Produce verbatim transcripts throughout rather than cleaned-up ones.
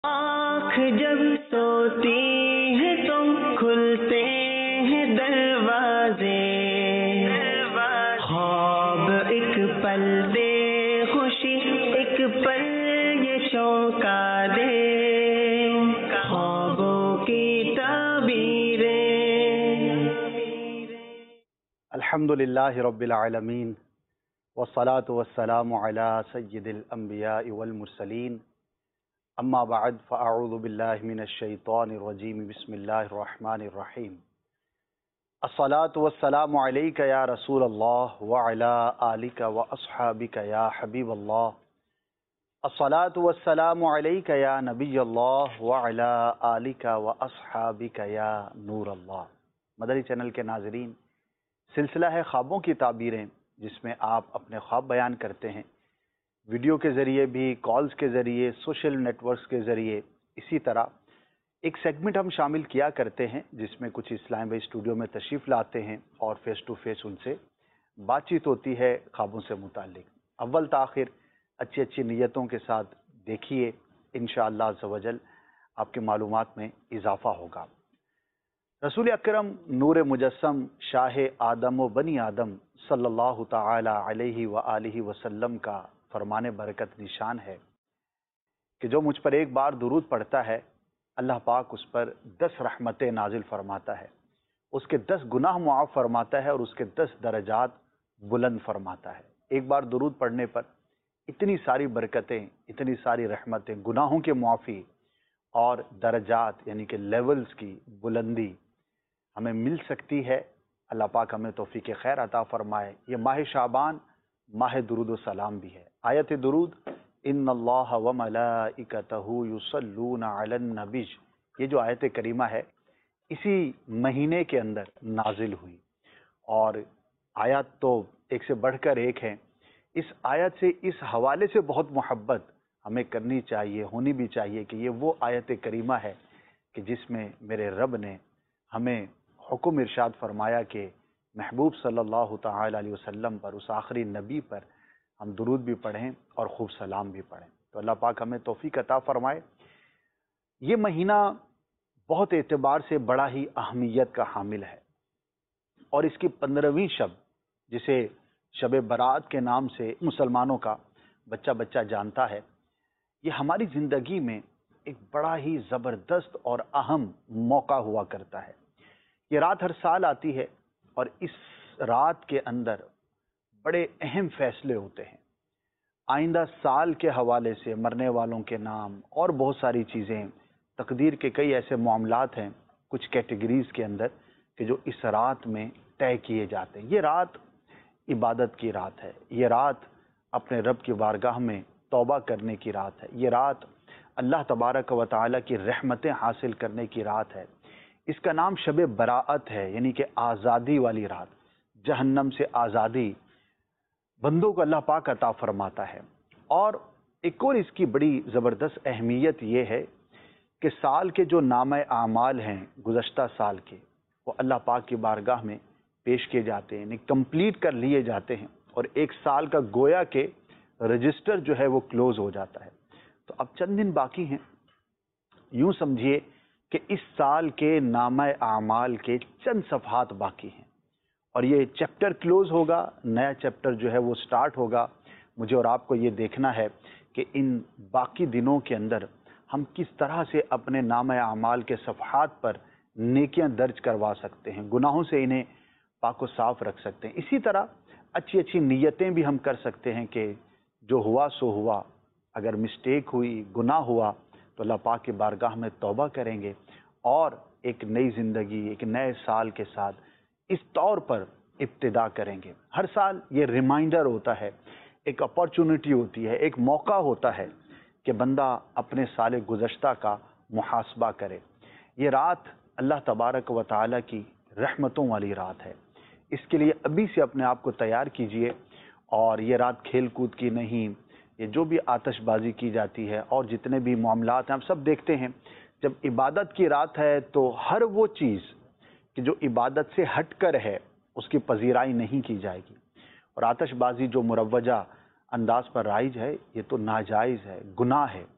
آنکھ جب سوتی ہے تو کھلتے ہیں دروازے، خواب ایک پل دے خوشی ایک پل یہ چونکا دے، خوابوں کی تعبیریں۔ الحمدللہ رب العالمین والصلاة والسلام علی سید الانبیاء والمرسلین، اما بعد فاعوذ باللہ من الشیطان الرجیم، بسم اللہ الرحمن الرحیم۔ الصلاة والسلام علیک یا رسول اللہ وعلی آلک واصحابک یا حبیب اللہ، الصلاة والسلام علیک یا نبی اللہ وعلی آلک واصحابک یا نور اللہ۔ مدنی چینل کے ناظرین، سلسلہ ہے خوابوں کی تعبیریں، جس میں آپ اپنے خواب بیان کرتے ہیں، ویڈیو کے ذریعے بھی، کالز کے ذریعے، سوشل نیٹ ورکس کے ذریعے۔ اسی طرح ایک سیگمنٹ ہم شامل کیا کرتے ہیں جس میں کچھ اسلام بھائی اسٹوڈیو میں تشریف لاتے ہیں اور فیس ٹو فیس ان سے بات چیت ہوتی ہے خوابوں سے متعلق۔ اول تاخیر اچھی اچھی نیتوں کے ساتھ دیکھیے، انشاءاللہ عز و جل آپ کی معلومات میں اضافہ ہوگا۔ رسول اکرم نور مجسم شاہ آدم و بنی آدم صلی اللہ تعالی علیہ وآلہ وسلم کا فرمان برکت نشان ہے کہ جو مجھ پر ایک بار درود پڑھتا ہے، اللہ پاک اس پر دس رحمتیں نازل فرماتا ہے، اس کے دس گناہ معاف فرماتا ہے اور اس کے دس درجات بلند فرماتا ہے۔ ایک بار درود پڑھنے پر اتنی ساری برکتیں، اتنی ساری رحمتیں، گناہوں کے معافی اور درجات یعنی کہ لیولز کی بلندی ہمیں مل سکتی ہے۔ اللہ پاک ہمیں توفیق خیر عطا فرمائے۔ یہ ماہ شعبان ماہ درود و سلام بھی ہے۔ آیت درود، ان اللہ وملائکتہ یصلون علی النبی، یہ جو آیت کریمہ ہے اسی مہینے کے اندر نازل ہوئی، اور آیات تو ایک سے بڑھ کر ایک ہیں۔ اس آیت سے، اس حوالے سے بہت محبت ہمیں کرنی چاہیے، ہونی بھی چاہیے کہ یہ وہ آیت کریمہ ہے کہ جس میں میرے رب نے ہمیں حکم ارشاد فرمایا کہ محبوب صلی اللہ تعالی علیہ وسلم پر، اس آخری نبی پر ہم درود بھی پڑھیں اور خوب سلام بھی پڑھیں۔ تو اللہ پاک ہمیں توفیق عطا فرمائے۔ یہ مہینہ بہت اعتبار سے بڑا ہی اہمیت کا حامل ہے، اور اس کی پندرہویں شب، جسے شب برات کے نام سے مسلمانوں کا بچہ بچہ جانتا ہے، یہ ہماری زندگی میں ایک بڑا ہی زبردست اور اہم موقع ہوا کرتا ہے۔ یہ رات ہر سال آتی ہے، اور اس رات کے اندر بڑے اہم فیصلے ہوتے ہیں، آئندہ سال کے حوالے سے، مرنے والوں کے نام اور بہت ساری چیزیں، تقدیر کے کئی ایسے معاملات ہیں کچھ کیٹیگریز کے اندر کہ جو اس رات میں طے کیے جاتے ہیں۔ یہ رات عبادت کی رات ہے، یہ رات اپنے رب کی بارگاہ میں توبہ کرنے کی رات ہے، یہ رات اللہ تبارک و تعالی کی رحمتیں حاصل کرنے کی رات ہے۔ اس کا نام شب براءت ہے، یعنی کہ آزادی والی رات، جہنم سے آزادی بندوں کو اللہ پاک عطا فرماتا ہے۔ اور ایک اور اس کی بڑی زبردست اہمیت یہ ہے کہ سال کے جو نامہ اعمال ہیں گزشتہ سال کے، وہ اللہ پاک کی بارگاہ میں پیش کیے جاتے ہیں، یعنی کمپلیٹ کر لیے جاتے ہیں، اور ایک سال کا گویا کہ رجسٹر جو ہے وہ کلوز ہو جاتا ہے۔ تو اب چند دن باقی ہیں، یوں سمجھیے کہ اس سال کے نامہ اعمال کے چند صفحات باقی ہیں، اور یہ چیپٹر کلوز ہوگا، نیا چیپٹر جو ہے وہ سٹارٹ ہوگا۔ مجھے اور آپ کو یہ دیکھنا ہے کہ ان باقی دنوں کے اندر ہم کس طرح سے اپنے نامہ اعمال کے صفحات پر نیکیاں درج کروا سکتے ہیں، گناہوں سے انہیں پاک و صاف رکھ سکتے ہیں۔ اسی طرح اچھی اچھی نیتیں بھی ہم کر سکتے ہیں کہ جو ہوا سو ہوا، اگر مسٹیک ہوئی، گناہ ہوا، تو اللہ پاک کی بارگاہ میں توبہ کریں گے، اور ایک نئی زندگی، ایک نئے سال کے ساتھ اس طور پر ابتدا کریں گے۔ ہر سال یہ ریمائنڈر ہوتا ہے، ایک اپارچونٹی ہوتی ہے، ایک موقع ہوتا ہے کہ بندہ اپنے سال گزشتہ کا محاسبہ کرے۔ یہ رات اللہ تبارک و تعالی کی رحمتوں والی رات ہے، اس کے لیے ابھی سے اپنے آپ کو تیار کیجئے۔ اور یہ رات کھیل کود کی نہیں، یہ جو بھی آتش بازی کی جاتی ہے اور جتنے بھی معاملات ہیں، ہم سب دیکھتے ہیں جب عبادت کی رات ہے تو ہر وہ چیز کہ جو عبادت سے ہٹ کر ہے اس کی پذیرائی نہیں کی جائے گی، اور آتش بازی جو مروجہ انداز پر رائج ہے، یہ تو ناجائز ہے، گناہ ہے۔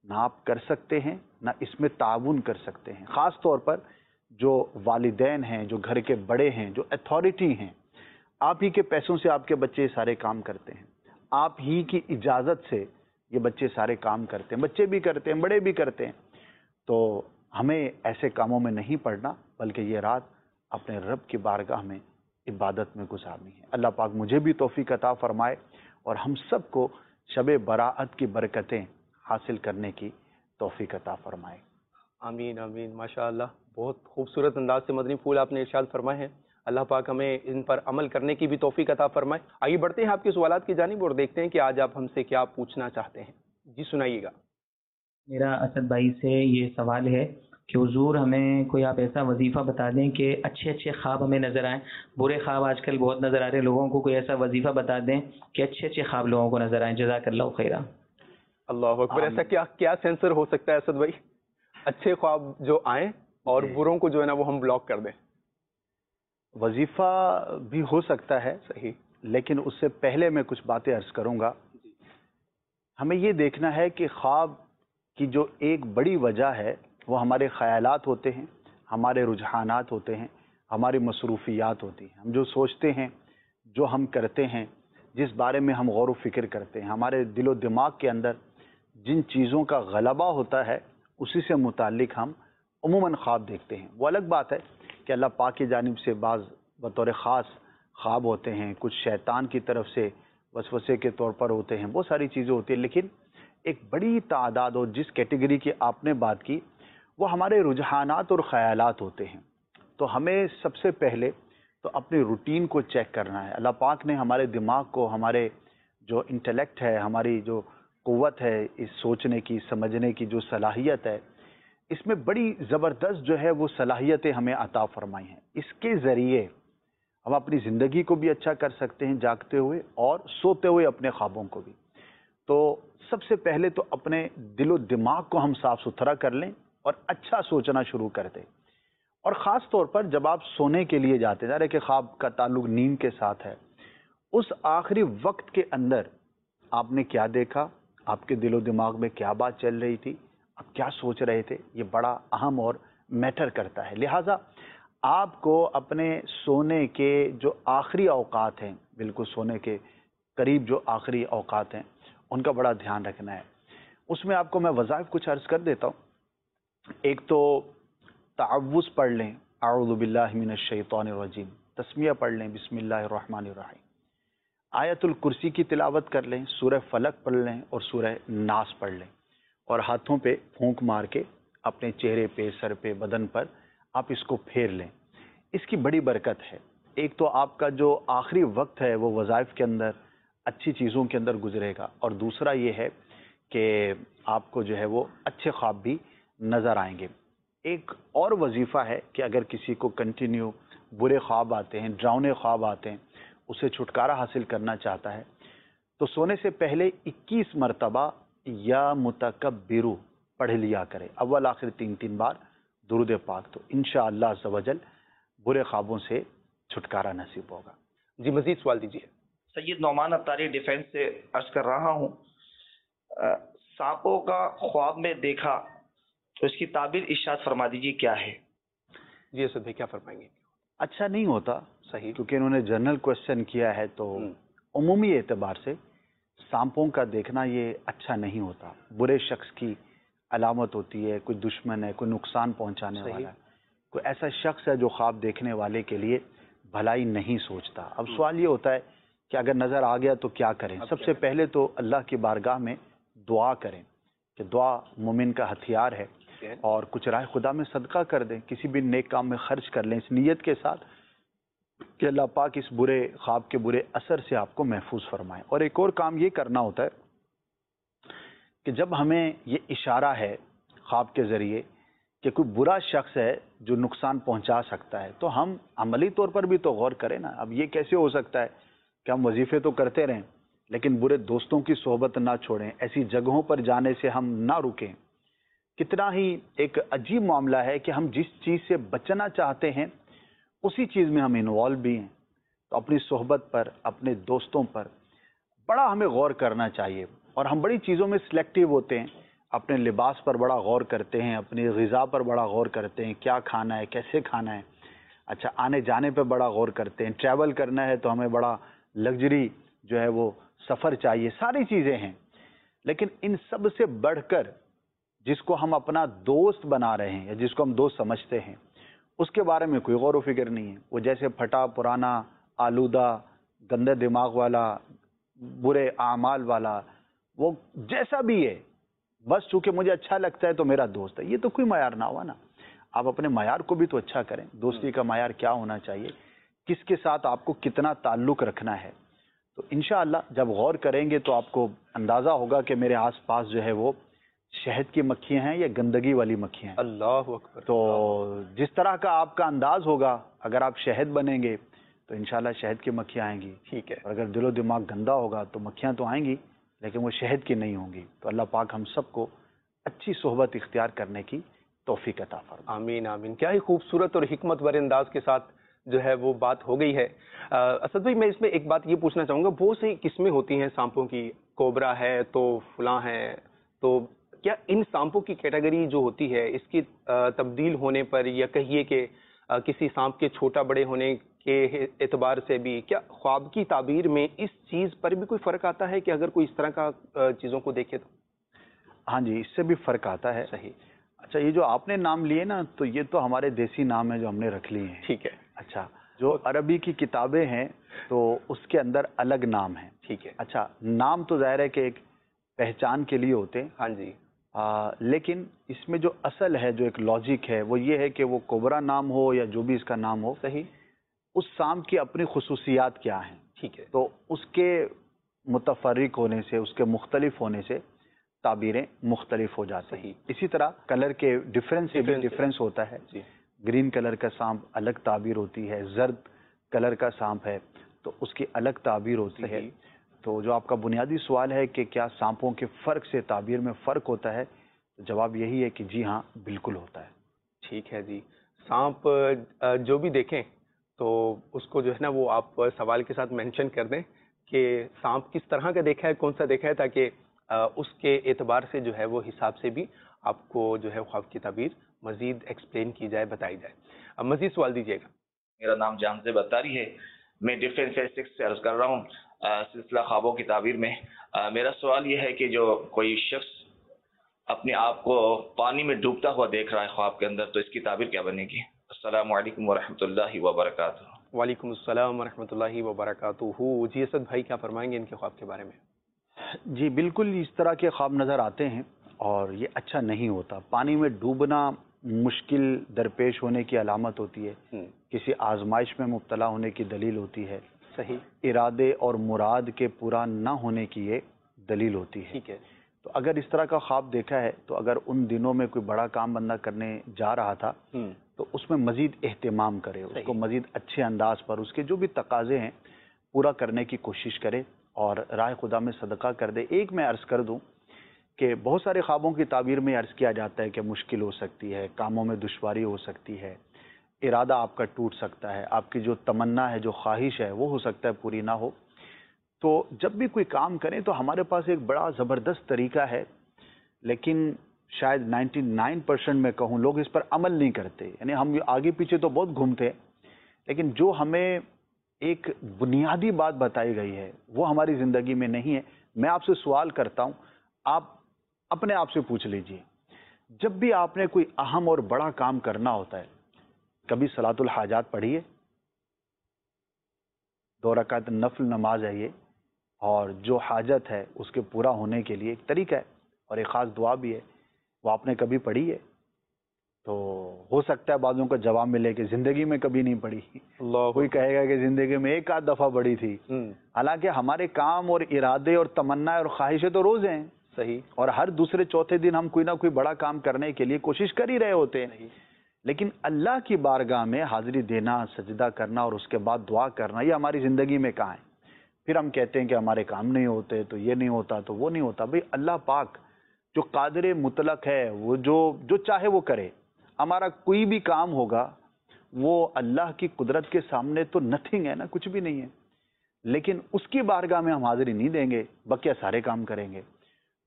نہ آپ کر سکتے ہیں نہ اس میں تعاون کر سکتے ہیں. خاص طور پر جو والدین ہیں, جو گھر کے بڑے ہیں, جو اتھارٹی ہیں, آپ ہی کے پیسوں سے آپ کے بچے سارے کام کرتے ہیں, آپ ہی کی اجازت سے یہ بچے سارے کام کرتے ہیں, بچے بھی کرتے ہیں, بڑے بھی کرتے ہیں. تو ہمیں ایسے کاموں میں نہیں پڑنا, بلکہ یہ رات اپنے رب کی بارگاہ میں عبادت میں گزارنی ہے. اللہ پاک مجھے بھی توفیق عطا فرمائے اور ہم سب کو شب براءت کی برکتیں حاصل کرنے کی توفیق عطا فرمائے. آمین آمین. ماشاء اللہ, بہت خوبصورت انداز سے مدنی پھول آپ نے ارشاد فرمائے ہیں. اللہ پاک ہمیں ان پر عمل کرنے کی بھی توفیق عطا فرمائے. آئیے بڑھتے ہیں آپ کے سوالات کی جانب اور دیکھتے ہیں کہ آج آپ ہم سے کیا پوچھنا چاہتے ہیں. جی سنائیے گا. میرا اسد بھائی سے یہ سوال ہے کہ حضور ہمیں کوئی آپ ایسا وظیفہ بتا دیں کہ اچھے اچھے خواب ہمیں نظر آئیں. برے خواب آج کل بہت نظر آ رہے ہیں لوگوں کو, کوئی ایسا وظیفہ بتا دیں کہ اچھے اچھے خواب لوگوں کو نظر آئیں. جزاک اللہ خیرہ. اللہ اکبر. ایسا کیا کیا سینسر ہو سکتا ہے اسد بھائی, اچھے خواب جو آئیں اور بروں کو جو ہے نا وہ ہم بلاک کر دیں؟ وظیفہ بھی ہو سکتا ہے صحیح, لیکن اس سے پہلے میں کچھ باتیں عرض کروں گا. ہمیں یہ دیکھنا ہے کہ خواب کی جو ایک بڑی وجہ ہے وہ ہمارے خیالات ہوتے ہیں, ہمارے رجحانات ہوتے ہیں, ہماری مصروفیات ہوتی ہیں. ہم جو سوچتے ہیں, جو ہم کرتے ہیں, جس بارے میں ہم غور و فکر کرتے ہیں, ہمارے دل و دماغ کے اندر جن چیزوں کا غلبہ ہوتا ہے اسی سے متعلق ہم عموماً خواب دیکھتے ہیں. وہ الگ بات ہے کہ اللہ پاک کی جانب سے بعض بطور خاص خواب ہوتے ہیں, کچھ شیطان کی طرف سے وسوسے کے طور پر ہوتے ہیں, بہت ساری چیزیں ہوتی ہیں. لیکن ایک بڑی تعداد اور جس کیٹیگری کی آپ نے بات کی وہ ہمارے رجحانات اور خیالات ہوتے ہیں. تو ہمیں سب سے پہلے تو اپنی روٹین کو چیک کرنا ہے. اللہ پاک نے ہمارے دماغ کو, ہمارے جو انٹلیکٹ ہے, ہماری جو قوت ہے اس سوچنے کی, سمجھنے کی جو صلاحیت ہے, اس میں بڑی زبردست جو ہے وہ صلاحیتیں ہمیں عطا فرمائی ہیں. اس کے ذریعے ہم اپنی زندگی کو بھی اچھا کر سکتے ہیں جاگتے ہوئے اور سوتے ہوئے اپنے خوابوں کو بھی. تو سب سے پہلے تو اپنے دل و دماغ کو ہم صاف ستھرا کر لیں اور اچھا سوچنا شروع کر دیں. اور خاص طور پر جب آپ سونے کے لیے جاتے ہیں, ظاہر ہے کہ خواب کا تعلق نیند کے ساتھ ہے, اس آخری وقت کے اندر آپ نے کیا دیکھا, آپ کے دل و دماغ میں کیا بات چل رہی تھی, آپ کیا سوچ رہے تھے, یہ بڑا اہم اور میٹر کرتا ہے. لہٰذا آپ کو اپنے سونے کے جو آخری اوقات ہیں, بالکل سونے کے قریب جو آخری اوقات ہیں, ان کا بڑا دھیان رکھنا ہے. اس میں آپ کو میں وظائف کچھ عرض کر دیتا ہوں. ایک تو تعوذ پڑھ لیں, اعوذ باللہ من الشیطان الرجیم, تسمیہ پڑھ لیں, بسم اللہ الرحمن الرحیم. آیت الکرسی کی تلاوت کر لیں, سورہ فلق پڑھ لیں اور سورہ ناس پڑھ لیں, اور ہاتھوں پہ پھونک مار کے اپنے چہرے پہ, سر پہ, بدن پر آپ اس کو پھیر لیں. اس کی بڑی برکت ہے. ایک تو آپ کا جو آخری وقت ہے وہ وظائف کے اندر اچھی چیزوں کے اندر گزرے گا, اور دوسرا یہ ہے کہ آپ کو جو ہے وہ اچھے خواب بھی نظر آئیں گے. ایک اور وظیفہ ہے کہ اگر کسی کو کنٹینیو برے خواب آتے ہیں, ڈراؤنے خواب آتے ہیں, اسے چھٹکارا حاصل کرنا چاہتا ہے, تو سونے سے پہلے اکیس مرتبہ یا متکبرو پڑھ لیا کرے, اول آخر تین تین بار درود پاک. تو انشاءاللہ عز و جل برے خوابوں سے چھٹکارا نصیب ہوگا. جی مزید سوال دیجیے. سید نعمان اتاری ڈیفینس سے عرض کر رہا ہوں, سانپوں کا خواب میں دیکھا تو اس کی تعبیر ارشاد فرما دیجیے کیا ہے؟ جی اسد بھائی کیا فرمائیں گے؟ اچھا نہیں ہوتا, صحیح, کیونکہ انہوں نے جنرل کوشچن کیا ہے, تو عمومی اعتبار سے سانپوں کا دیکھنا یہ اچھا نہیں ہوتا. برے شخص کی علامت ہوتی ہے, کوئی دشمن ہے, کوئی نقصان پہنچانے والا ہے, کوئی ایسا شخص ہے جو خواب دیکھنے والے کے لیے بھلائی نہیں سوچتا. اب سوال یہ ہوتا ہے کہ اگر نظر آ گیا تو کیا کریں؟ سب سے پہلے تو اللہ کی بارگاہ میں دعا کریں, کہ دعا مومن کا ہتھیار ہے, اور کچھ راہ خدا میں صدقہ کر دیں, کسی بھی نیک کام میں خرچ کر لیں, اس نیت کے ساتھ کہ اللہ پاک اس برے خواب کے برے اثر سے آپ کو محفوظ فرمائے. اور ایک اور کام یہ کرنا ہوتا ہے کہ جب ہمیں یہ اشارہ ہے خواب کے ذریعے کہ کوئی برا شخص ہے جو نقصان پہنچا سکتا ہے, تو ہم عملی طور پر بھی تو غور کریں نا. اب یہ کیسے ہو سکتا ہے کہ ہم وظیفے تو کرتے رہیں لیکن برے دوستوں کی صحبت نہ چھوڑیں, ایسی جگہوں پر جانے سے ہم نہ رکیں. کتنا ہی ایک عجیب معاملہ ہے کہ ہم جس چیز سے بچنا چاہتے ہیں اسی چیز میں ہم انوالو بھی ہیں. تو اپنی صحبت پر, اپنے دوستوں پر بڑا ہمیں غور کرنا چاہیے, اور ہم بڑی چیزوں میں سلیکٹیو ہوتے ہیں. اپنے لباس پر بڑا غور کرتے ہیں، اپنی غذا پر بڑا غور کرتے ہیں، کیا کھانا ہے، کیسے کھانا ہے، اچھا آنے جانے پہ بڑا غور کرتے ہیں، ٹریول کرنا ہے تو ہمیں بڑا لگژری جو ہے وہ سفر چاہیے، ساری چیزیں ہیں. لیکن ان سب سے بڑھ کر جس کو ہم اپنا دوست بنا رہے ہیں یا جس کو ہم دوست سمجھتے ہیں اس کے بارے میں کوئی غور و فکر نہیں ہے. وہ جیسے پھٹا پرانا، آلودہ، گندے دماغ والا، برے اعمال والا، وہ جیسا بھی ہے، بس چونکہ مجھے اچھا لگتا ہے تو میرا دوست ہے، یہ تو کوئی معیار نہ ہوا نا. آپ اپنے معیار کو بھی تو اچھا کریں. دوستی کا معیار کیا ہونا چاہیے، کس کے ساتھ آپ کو کتنا تعلق رکھنا ہے. تو انشاءاللہ جب غور کریں گے تو آپ کو اندازہ ہوگا کہ میرے آس پاس جو ہے وہ شہد کی مکھیاں ہیں یا گندگی والی مکھیاں ہیں. اللہ اکبر. تو جس طرح کا آپ کا انداز ہوگا، اگر آپ شہد بنیں گے تو انشاءاللہ شہد کی مکھیاں آئیں گی. ٹھیک ہے. اور اگر دل و دماغ گندا ہوگا تو مکھیاں تو آئیں گی لیکن وہ شہد کی نہیں ہوں گی. تو اللہ پاک ہم سب کو اچھی صحبت اختیار کرنے کی توفیق عطا فرمائے. آمین آمین. کیا ہی خوبصورت اور حکمت بھرے انداز کے ساتھ جو ہے وہ بات ہو گئی ہے. اسد بھائی میں اس میں ایک بات یہ پوچھنا چاہوں گا، بہت سی قسمیں ہوتی ہیں سانپوں کی، کوبرا ہے تو فلاں ہے، تو کیا ان سانپوں کی کیٹیگری جو ہوتی ہے اس کی تبدیل ہونے پر یا کہیے کہ کسی سانپ کے چھوٹا بڑے ہونے کے اعتبار سے بھی کیا خواب کی تعبیر میں اس چیز پر بھی کوئی فرق آتا ہے کہ اگر کوئی اس طرح کا چیزوں کو دیکھے تو؟ ہاں جی، اس سے بھی فرق آتا ہے. صحیح. اچھا یہ جو آپ نے نام لیے نا تو یہ تو ہمارے دیسی نام ہیں جو ہم نے رکھ لیے ہیں. ٹھیک ہے. اچھا جو عربی کی کتابیں ہیں تو اس کے اندر الگ نام ہیں. ٹھیک ہے. اچھا نام تو ظاہر ہے کہ ایک پہچان کے لیے ہوتے ہیں. ہاں جی. آ, لیکن اس میں جو اصل ہے، جو ایک لاجک ہے، وہ یہ ہے کہ وہ کوبرا نام ہو یا جو بھی اس کا نام ہو، صحیح، اس سانپ کی اپنی خصوصیات کیا ہیں. ٹھیک ہے. تو اس کے متفرق ہونے سے، اس کے مختلف ہونے سے تعبیریں مختلف ہو جاتی ہیں. اسی طرح کلر کے ڈفرینس سے بھی ڈفرینس ہوتا ہے. جی. گرین کلر کا سانپ الگ تعبیر ہوتی ہے، زرد کلر کا سانپ ہے تو اس کی الگ تعبیر ہوتی ہے. تو جو آپ کا بنیادی سوال ہے کہ کیا سانپوں کے فرق سے تعبیر میں فرق ہوتا ہے، تو جواب یہی ہے کہ جی ہاں بالکل ہوتا ہے. ٹھیک ہے جی. سانپ جو بھی دیکھیں تو اس کو جو ہے نا وہ آپ سوال کے ساتھ مینشن کر دیں کہ سانپ کس طرح کا دیکھا ہے، کون سا دیکھا ہے، تاکہ اس کے اعتبار سے جو ہے وہ حساب سے بھی آپ کو جو ہے خواب کی تعبیر مزید ایکسپلین کی جائے، بتائی جائے. اب مزید سوال دیجیے گا. میرا نام جان سے بتاری ہے، میں ڈفرینس اسٹیٹسٹکس سے عرض کر رہا ہوں سلسلہ خوابوں کی تعبیر میں. میرا سوال یہ ہے کہ جو کوئی شخص اپنے آپ کو پانی میں ڈوبتا ہوا دیکھ رہا ہے خواب کے اندر، تو اس کی تعبیر کیا بنے گی؟ السلام علیکم ورحمۃ اللہ وبرکاتہ. وعلیکم السلام ورحمۃ اللہ وبرکاتہ. جی اسد بھائی کیا فرمائیں گے ان کے خواب کے بارے میں؟ جی بالکل اس طرح کے خواب نظر آتے ہیں اور یہ اچھا نہیں ہوتا. پانی میں ڈوبنا مشکل درپیش ہونے کی علامت ہوتی ہے، کسی آزمائش میں مبتلا ہونے کی دلیل ہوتی ہے. صحیح. ارادے اور مراد کے پورا نہ ہونے کی یہ دلیل ہوتی ہے. ٹھیک ہے. تو اگر اس طرح کا خواب دیکھا ہے تو اگر ان دنوں میں کوئی بڑا کام بندہ کرنے جا رہا تھا تو اس میں مزید اہتمام کرے، اس کو مزید اچھے انداز پر اس کے جو بھی تقاضے ہیں پورا کرنے کی کوشش کرے اور راہ خدا میں صدقہ کر دے. ایک میں عرض کر دوں کہ بہت سارے خوابوں کی تعبیر میں عرض کیا جاتا ہے کہ مشکل ہو سکتی ہے، کاموں میں دشواری ہو سکتی ہے، ارادہ آپ کا ٹوٹ سکتا ہے، آپ کی جو تمنا ہے، جو خواہش ہے وہ ہو سکتا ہے پوری نہ ہو. تو جب بھی کوئی کام کریں تو ہمارے پاس ایک بڑا زبردست طریقہ ہے، لیکن شاید نائنٹی نائن پرسینٹ میں کہوں لوگ اس پر عمل نہیں کرتے. یعنی ہم آگے پیچھے تو بہت گھومتے ہیں لیکن جو ہمیں ایک بنیادی بات بتائی گئی ہے وہ ہماری زندگی میں نہیں ہے. میں آپ سے سوال کرتا ہوں، آپ اپنے آپ سے پوچھ لیجئے، جب بھی آپ نے کوئی اہم اور بڑا کام کرنا ہوتا ہے کبھی صلاۃ الحاجات پڑھی ہے؟ دو رکعت نفل نماز ہے یہ، اور جو حاجت ہے اس کے پورا ہونے کے لیے ایک طریقہ ہے اور ایک خاص دعا بھی ہے، وہ آپ نے کبھی پڑھی ہے؟ تو ہو سکتا ہے بعضوں کا جواب ملے کہ زندگی میں کبھی نہیں پڑھی. کوئی کہے گا کہ زندگی میں ایک آدھ دفعہ پڑھی تھی. حالانکہ ہمارے کام اور ارادے اور تمنا اور خواہشیں تو روز ہیں. صحیح. اور ہر دوسرے چوتھے دن ہم کوئی نہ کوئی بڑا کام کرنے کے لیے کوشش کر ہی رہے ہوتے ہیں. لیکن اللہ کی بارگاہ میں حاضری دینا، سجدہ کرنا اور اس کے بعد دعا کرنا، یہ ہماری زندگی میں کہاں ہے؟ پھر ہم کہتے ہیں کہ ہمارے کام نہیں ہوتے، تو یہ نہیں ہوتا تو وہ نہیں ہوتا. بھئی اللہ پاک جو قادر مطلق ہے، وہ جو جو چاہے وہ کرے. ہمارا کوئی بھی کام ہوگا وہ اللہ کی قدرت کے سامنے تو نتھنگ ہے نا، کچھ بھی نہیں ہے. لیکن اس کی بارگاہ میں ہم حاضری نہیں دیں گے، بقیہ سارے کام کریں گے.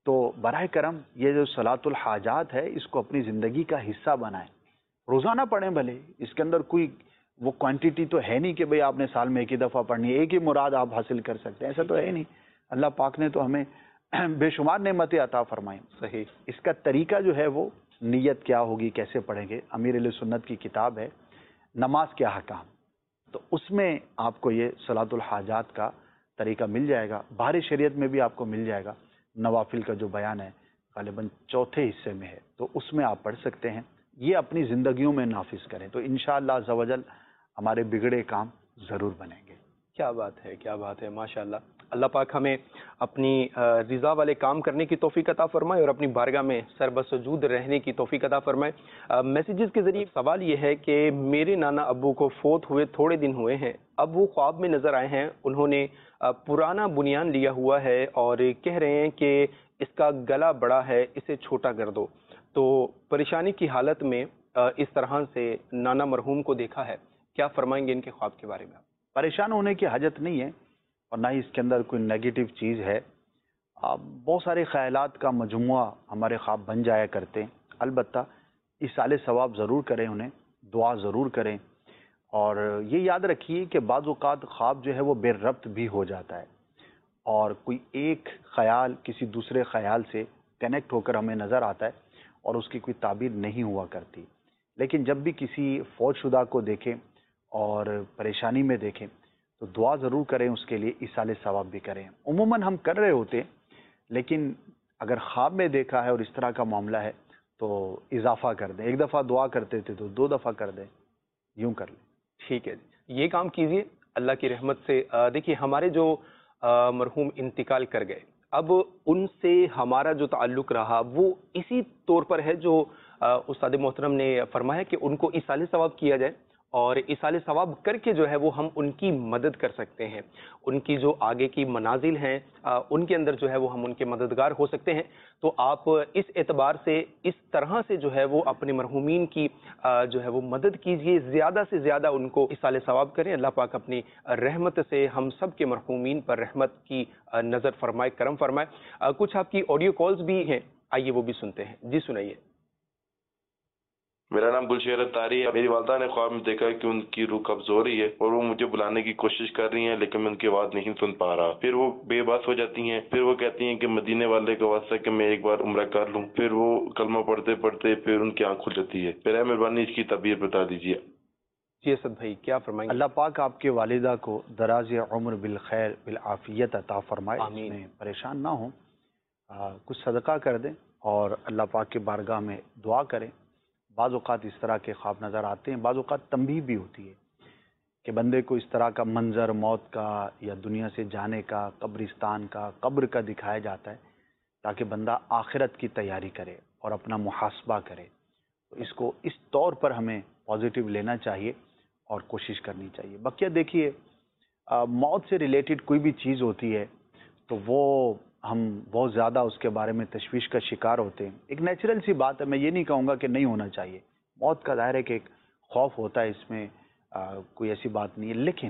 تو براہ کرم یہ جو صلاۃ الحاجات ہے اس کو اپنی زندگی کا حصہ بنائیں، روزانہ پڑھیں بھلے، اس کے اندر کوئی وہ کوانٹیٹی تو ہے نہیں کہ بھئی آپ نے سال میں ایک ہی دفعہ پڑھنی ہے، ایک ہی مراد آپ حاصل کر سکتے ہیں، ایسا تو ہے نہیں. اللہ پاک نے تو ہمیں بے شمار نعمتیں عطا فرمائیں. صحیح. اس کا طریقہ جو ہے وہ نیت کیا ہوگی، کیسے پڑھیں گے. امیر علیہ سنت کی کتاب ہے نماز کے احکام، تو اس میں آپ کو یہ صلاۃ الحاجات کا طریقہ مل جائے گا. بہر شریعت میں بھی آپ کو مل جائے گا. نوافل کا جو بیان ہے غالباً چوتھے حصے میں ہے، تو اس میں آپ پڑھ سکتے ہیں. یہ اپنی زندگیوں میں نافذ کریں تو انشاءاللہ عز و جل ہمارے بگڑے کام ضرور بنیں گے. کیا بات ہے، کیا بات ہے، ماشاءاللہ. اللہ پاک ہمیں اپنی رضا والے کام کرنے کی توفیق عطا فرمائے اور اپنی بارگاہ میں سربسجود رہنے کی توفیق عطا فرمائے. میسیجز کے ذریعے سوال یہ ہے کہ میرے نانا ابو کو فوت ہوئے تھوڑے دن ہوئے ہیں، اب وہ خواب میں نظر آئے ہیں، انہوں نے پرانا بنیان لیا ہوا ہے اور کہہ رہے ہیں کہ اس کا گلا بڑا ہے، اسے چھوٹا کر دو. تو پریشانی کی حالت میں اس طرح سے نانا مرحوم کو دیکھا ہے، کیا فرمائیں گے ان کے خواب کے بارے میں؟ پریشان ہونے کی حاجت نہیں ہے اور نہ ہی اس کے اندر کوئی نیگیٹو چیز ہے. بہت سارے خیالات کا مجموعہ ہمارے خواب بن جایا کرتے ہیں. البتہ ایصال ثواب ضرور کریں، انہیں دعا ضرور کریں، اور یہ یاد رکھیے کہ بعض اوقات خواب جو ہے وہ بے ربط بھی ہو جاتا ہے اور کوئی ایک خیال کسی دوسرے خیال سے کنیکٹ ہو کر ہمیں نظر آتا ہے اور اس کی کوئی تعبیر نہیں ہوا کرتی. لیکن جب بھی کسی فوت شدہ کو دیکھیں اور پریشانی میں دیکھیں تو دعا ضرور کریں اس کے لیے، ایصال ثواب بھی کریں. عموماً ہم کر رہے ہوتے ہیں، لیکن اگر خواب میں دیکھا ہے اور اس طرح کا معاملہ ہے تو اضافہ کر دیں. ایک دفعہ دعا کرتے تھے تو دو دفعہ کر دیں، یوں کر لیں. ٹھیک ہے جی، یہ کام کیجئے اللہ کی رحمت سے. دیکھیے ہمارے جو مرحوم انتقال کر گئے، اب ان سے ہمارا جو تعلق رہا وہ اسی طور پر ہے جو استاد محترم نے فرمایا کہ ان کو ایصال ثواب کیا جائے، اور ایصال ثواب کر کے جو ہے وہ ہم ان کی مدد کر سکتے ہیں. ان کی جو آگے کی منازل ہیں ان کے اندر جو ہے وہ ہم ان کے مددگار ہو سکتے ہیں. تو آپ اس اعتبار سے اس طرح سے جو ہے وہ اپنے مرحومین کی جو ہے وہ مدد کیجئے، زیادہ سے زیادہ ان کو ایصال ثواب کریں. اللہ پاک اپنی رحمت سے ہم سب کے مرحومین پر رحمت کی نظر فرمائے، کرم فرمائے. کچھ آپ کی آڈیو کالز بھی ہیں، آئیے وہ بھی سنتے ہیں. جی سنائیے. میرا نام گلشیر اتاری ہے. میری والدہ نے خواب میں دیکھا کہ ان کی روح قبض ہو رہی ہے اور وہ مجھے بلانے کی کوشش کر رہی ہیں، لیکن میں ان کی آواز نہیں سن پا رہا. پھر وہ بے بس ہو جاتی ہیں، پھر وہ کہتی ہیں کہ مدینے والے کا واسطہ کہ میں ایک بار عمرہ کر لوں. پھر وہ کلمہ پڑھتے پڑھتے پھر ان کی آنکھ کھل جاتی ہے. پھر اے مہربانی اس کی تعبیر بتا دیجیے. جی اسد بھائی کیا فرمائیں گے؟ اللہ پاک آپ کے والدہ کو دراز عمر بالخیر بالعافیت عطا فرمائے. اس میں پریشان نہ ہوں، کچھ صدقہ کر دیں اور اللہ پاک کے بارگاہ میں دعا کریں. بعض اوقات اس طرح کے خواب نظر آتے ہیں، بعض اوقات تنبیہ بھی ہوتی ہے کہ بندے کو اس طرح کا منظر موت کا یا دنیا سے جانے کا، قبرستان کا، قبر کا دکھایا جاتا ہے تاکہ بندہ آخرت کی تیاری کرے اور اپنا محاسبہ کرے. تو اس کو اس طور پر ہمیں پازیٹیو لینا چاہیے اور کوشش کرنی چاہیے. بقیہ دیکھیے موت سے ریلیٹڈ کوئی بھی چیز ہوتی ہے تو وہ ہم بہت زیادہ اس کے بارے میں تشویش کا شکار ہوتے ہیں. ایک نیچرل سی بات ہے، میں یہ نہیں کہوں گا کہ نہیں ہونا چاہیے. موت کا ظاہر ہے کہ ایک خوف ہوتا ہے، اس میں آ, کوئی ایسی بات نہیں ہے، لیکن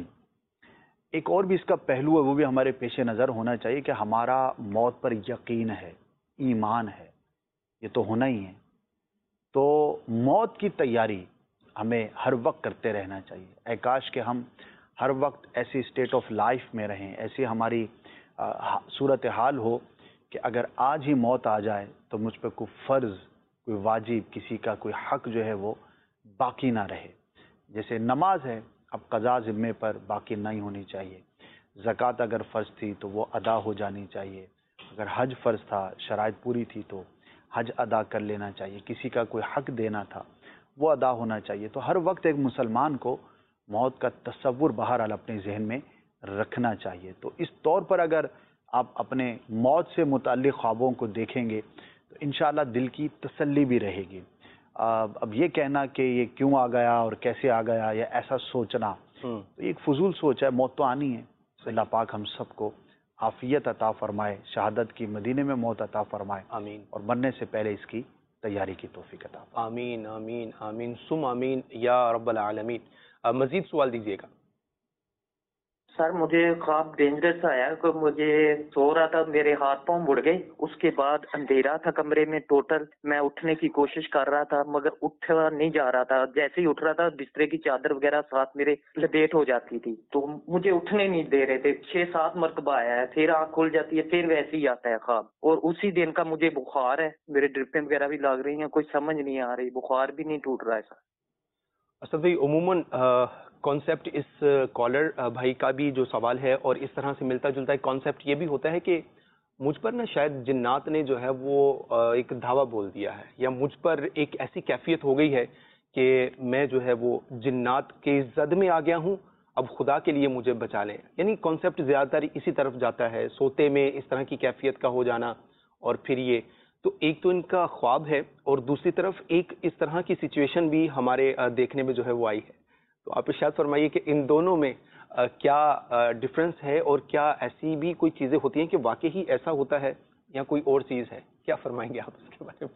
ایک اور بھی اس کا پہلو ہے، وہ بھی ہمارے پیش نظر ہونا چاہیے کہ ہمارا موت پر یقین ہے، ایمان ہے، یہ تو ہونا ہی ہے. تو موت کی تیاری ہمیں ہر وقت کرتے رہنا چاہیے. اے کاش کہ ہم ہر وقت ایسی اسٹیٹ آف لائف میں رہیں، ایسی ہماری صورت حال ہو کہ اگر آج ہی موت آ جائے تو مجھ پہ کوئی فرض، کوئی واجب، کسی کا کوئی حق جو ہے وہ باقی نہ رہے. جیسے نماز ہے، اب قضا ذمے پر باقی نہیں ہونی چاہیے. زکوٰۃ اگر فرض تھی تو وہ ادا ہو جانی چاہیے. اگر حج فرض تھا، شرائط پوری تھی تو حج ادا کر لینا چاہیے. کسی کا کوئی حق دینا تھا وہ ادا ہونا چاہیے. تو ہر وقت ایک مسلمان کو موت کا تصور بہرحال اپنے ذہن میں رکھنا چاہیے. تو اس طور پر اگر آپ اپنے موت سے متعلق خوابوں کو دیکھیں گے تو انشاءاللہ دل کی تسلی بھی رہے گی. اب یہ کہنا کہ یہ کیوں آ گیا اور کیسے آ گیا یا ایسا سوچنا تو ایک فضول سوچ ہے. موت تو آنی ہے. اللہ پاک ہم سب کو عافیت عطا فرمائے، شہادت کی مدینے میں موت عطا فرمائے، آمین. اور مرنے سے پہلے اس کی تیاری کی توفیق عطا فرمائے. آمین آمین آمین ثم آمین یا رب العالمین. مزید سوال دیجیے گا. سر مجھے خواب ڈینجرس آیا کہ مجھے سو رہا تھا، میرے ہاتھ پاؤں مڑ گئے، اس کے بعد اندھیرا تھا کمرے میں ٹوٹل، میں اٹھنے کی کوشش کر رہا تھا مگر اٹھا نہیں جا رہا تھا، جیسے ہی اٹھ رہا تھا بسترے کی چادر وغیرہ ساتھ میرے لپیٹ ہو جاتی تھی تو مجھے اٹھنے نہیں دے رہے تھے. چھ سات مرتبہ آیا ہے، پھر آنکھ کھل جاتی ہے، پھر ویسے ہی آتا ہے خواب، اور اسی دن کا مجھے بخار ہے، میرے ڈرپیں وغیرہ بھی لگ رہی ہیں، کوئی سمجھ نہیں آ رہی، بخار بھی نہیں ٹوٹ رہا ہے سر. اسد بھائی عموماً کانسیپٹ اس کالر بھائی کا بھی جو سوال ہے اور اس طرح سے ملتا جلتا ایک کانسیپٹ یہ بھی ہوتا ہے کہ مجھ پر نا شاید جنات نے جو ہے وہ ایک دھاوا بول دیا ہے، یا مجھ پر ایک ایسی کیفیت ہو گئی ہے کہ میں جو ہے وہ جنات کے زد میں آ گیا ہوں، اب خدا کے لیے مجھے بچا لیں. یعنی کانسیپٹ زیادہ تر اسی طرف جاتا ہے، سوتے میں اس طرح کی کیفیت کا ہو جانا، اور پھر یہ تو ایک تو ان کا خواب ہے اور دوسری طرف ایک اس طرح کی سچویشن بھی ہمارے دیکھنے میں جو ہے وہ آئی ہے. تو آپ ارشاد فرمائیے کہ ان دونوں میں کیا ڈفرینس ہے، اور کیا ایسی بھی کوئی چیزیں ہوتی ہیں کہ واقعی ایسا ہوتا ہے یا کوئی اور چیز ہے؟ کیا فرمائیں گے آپ اس کے بارے میں؟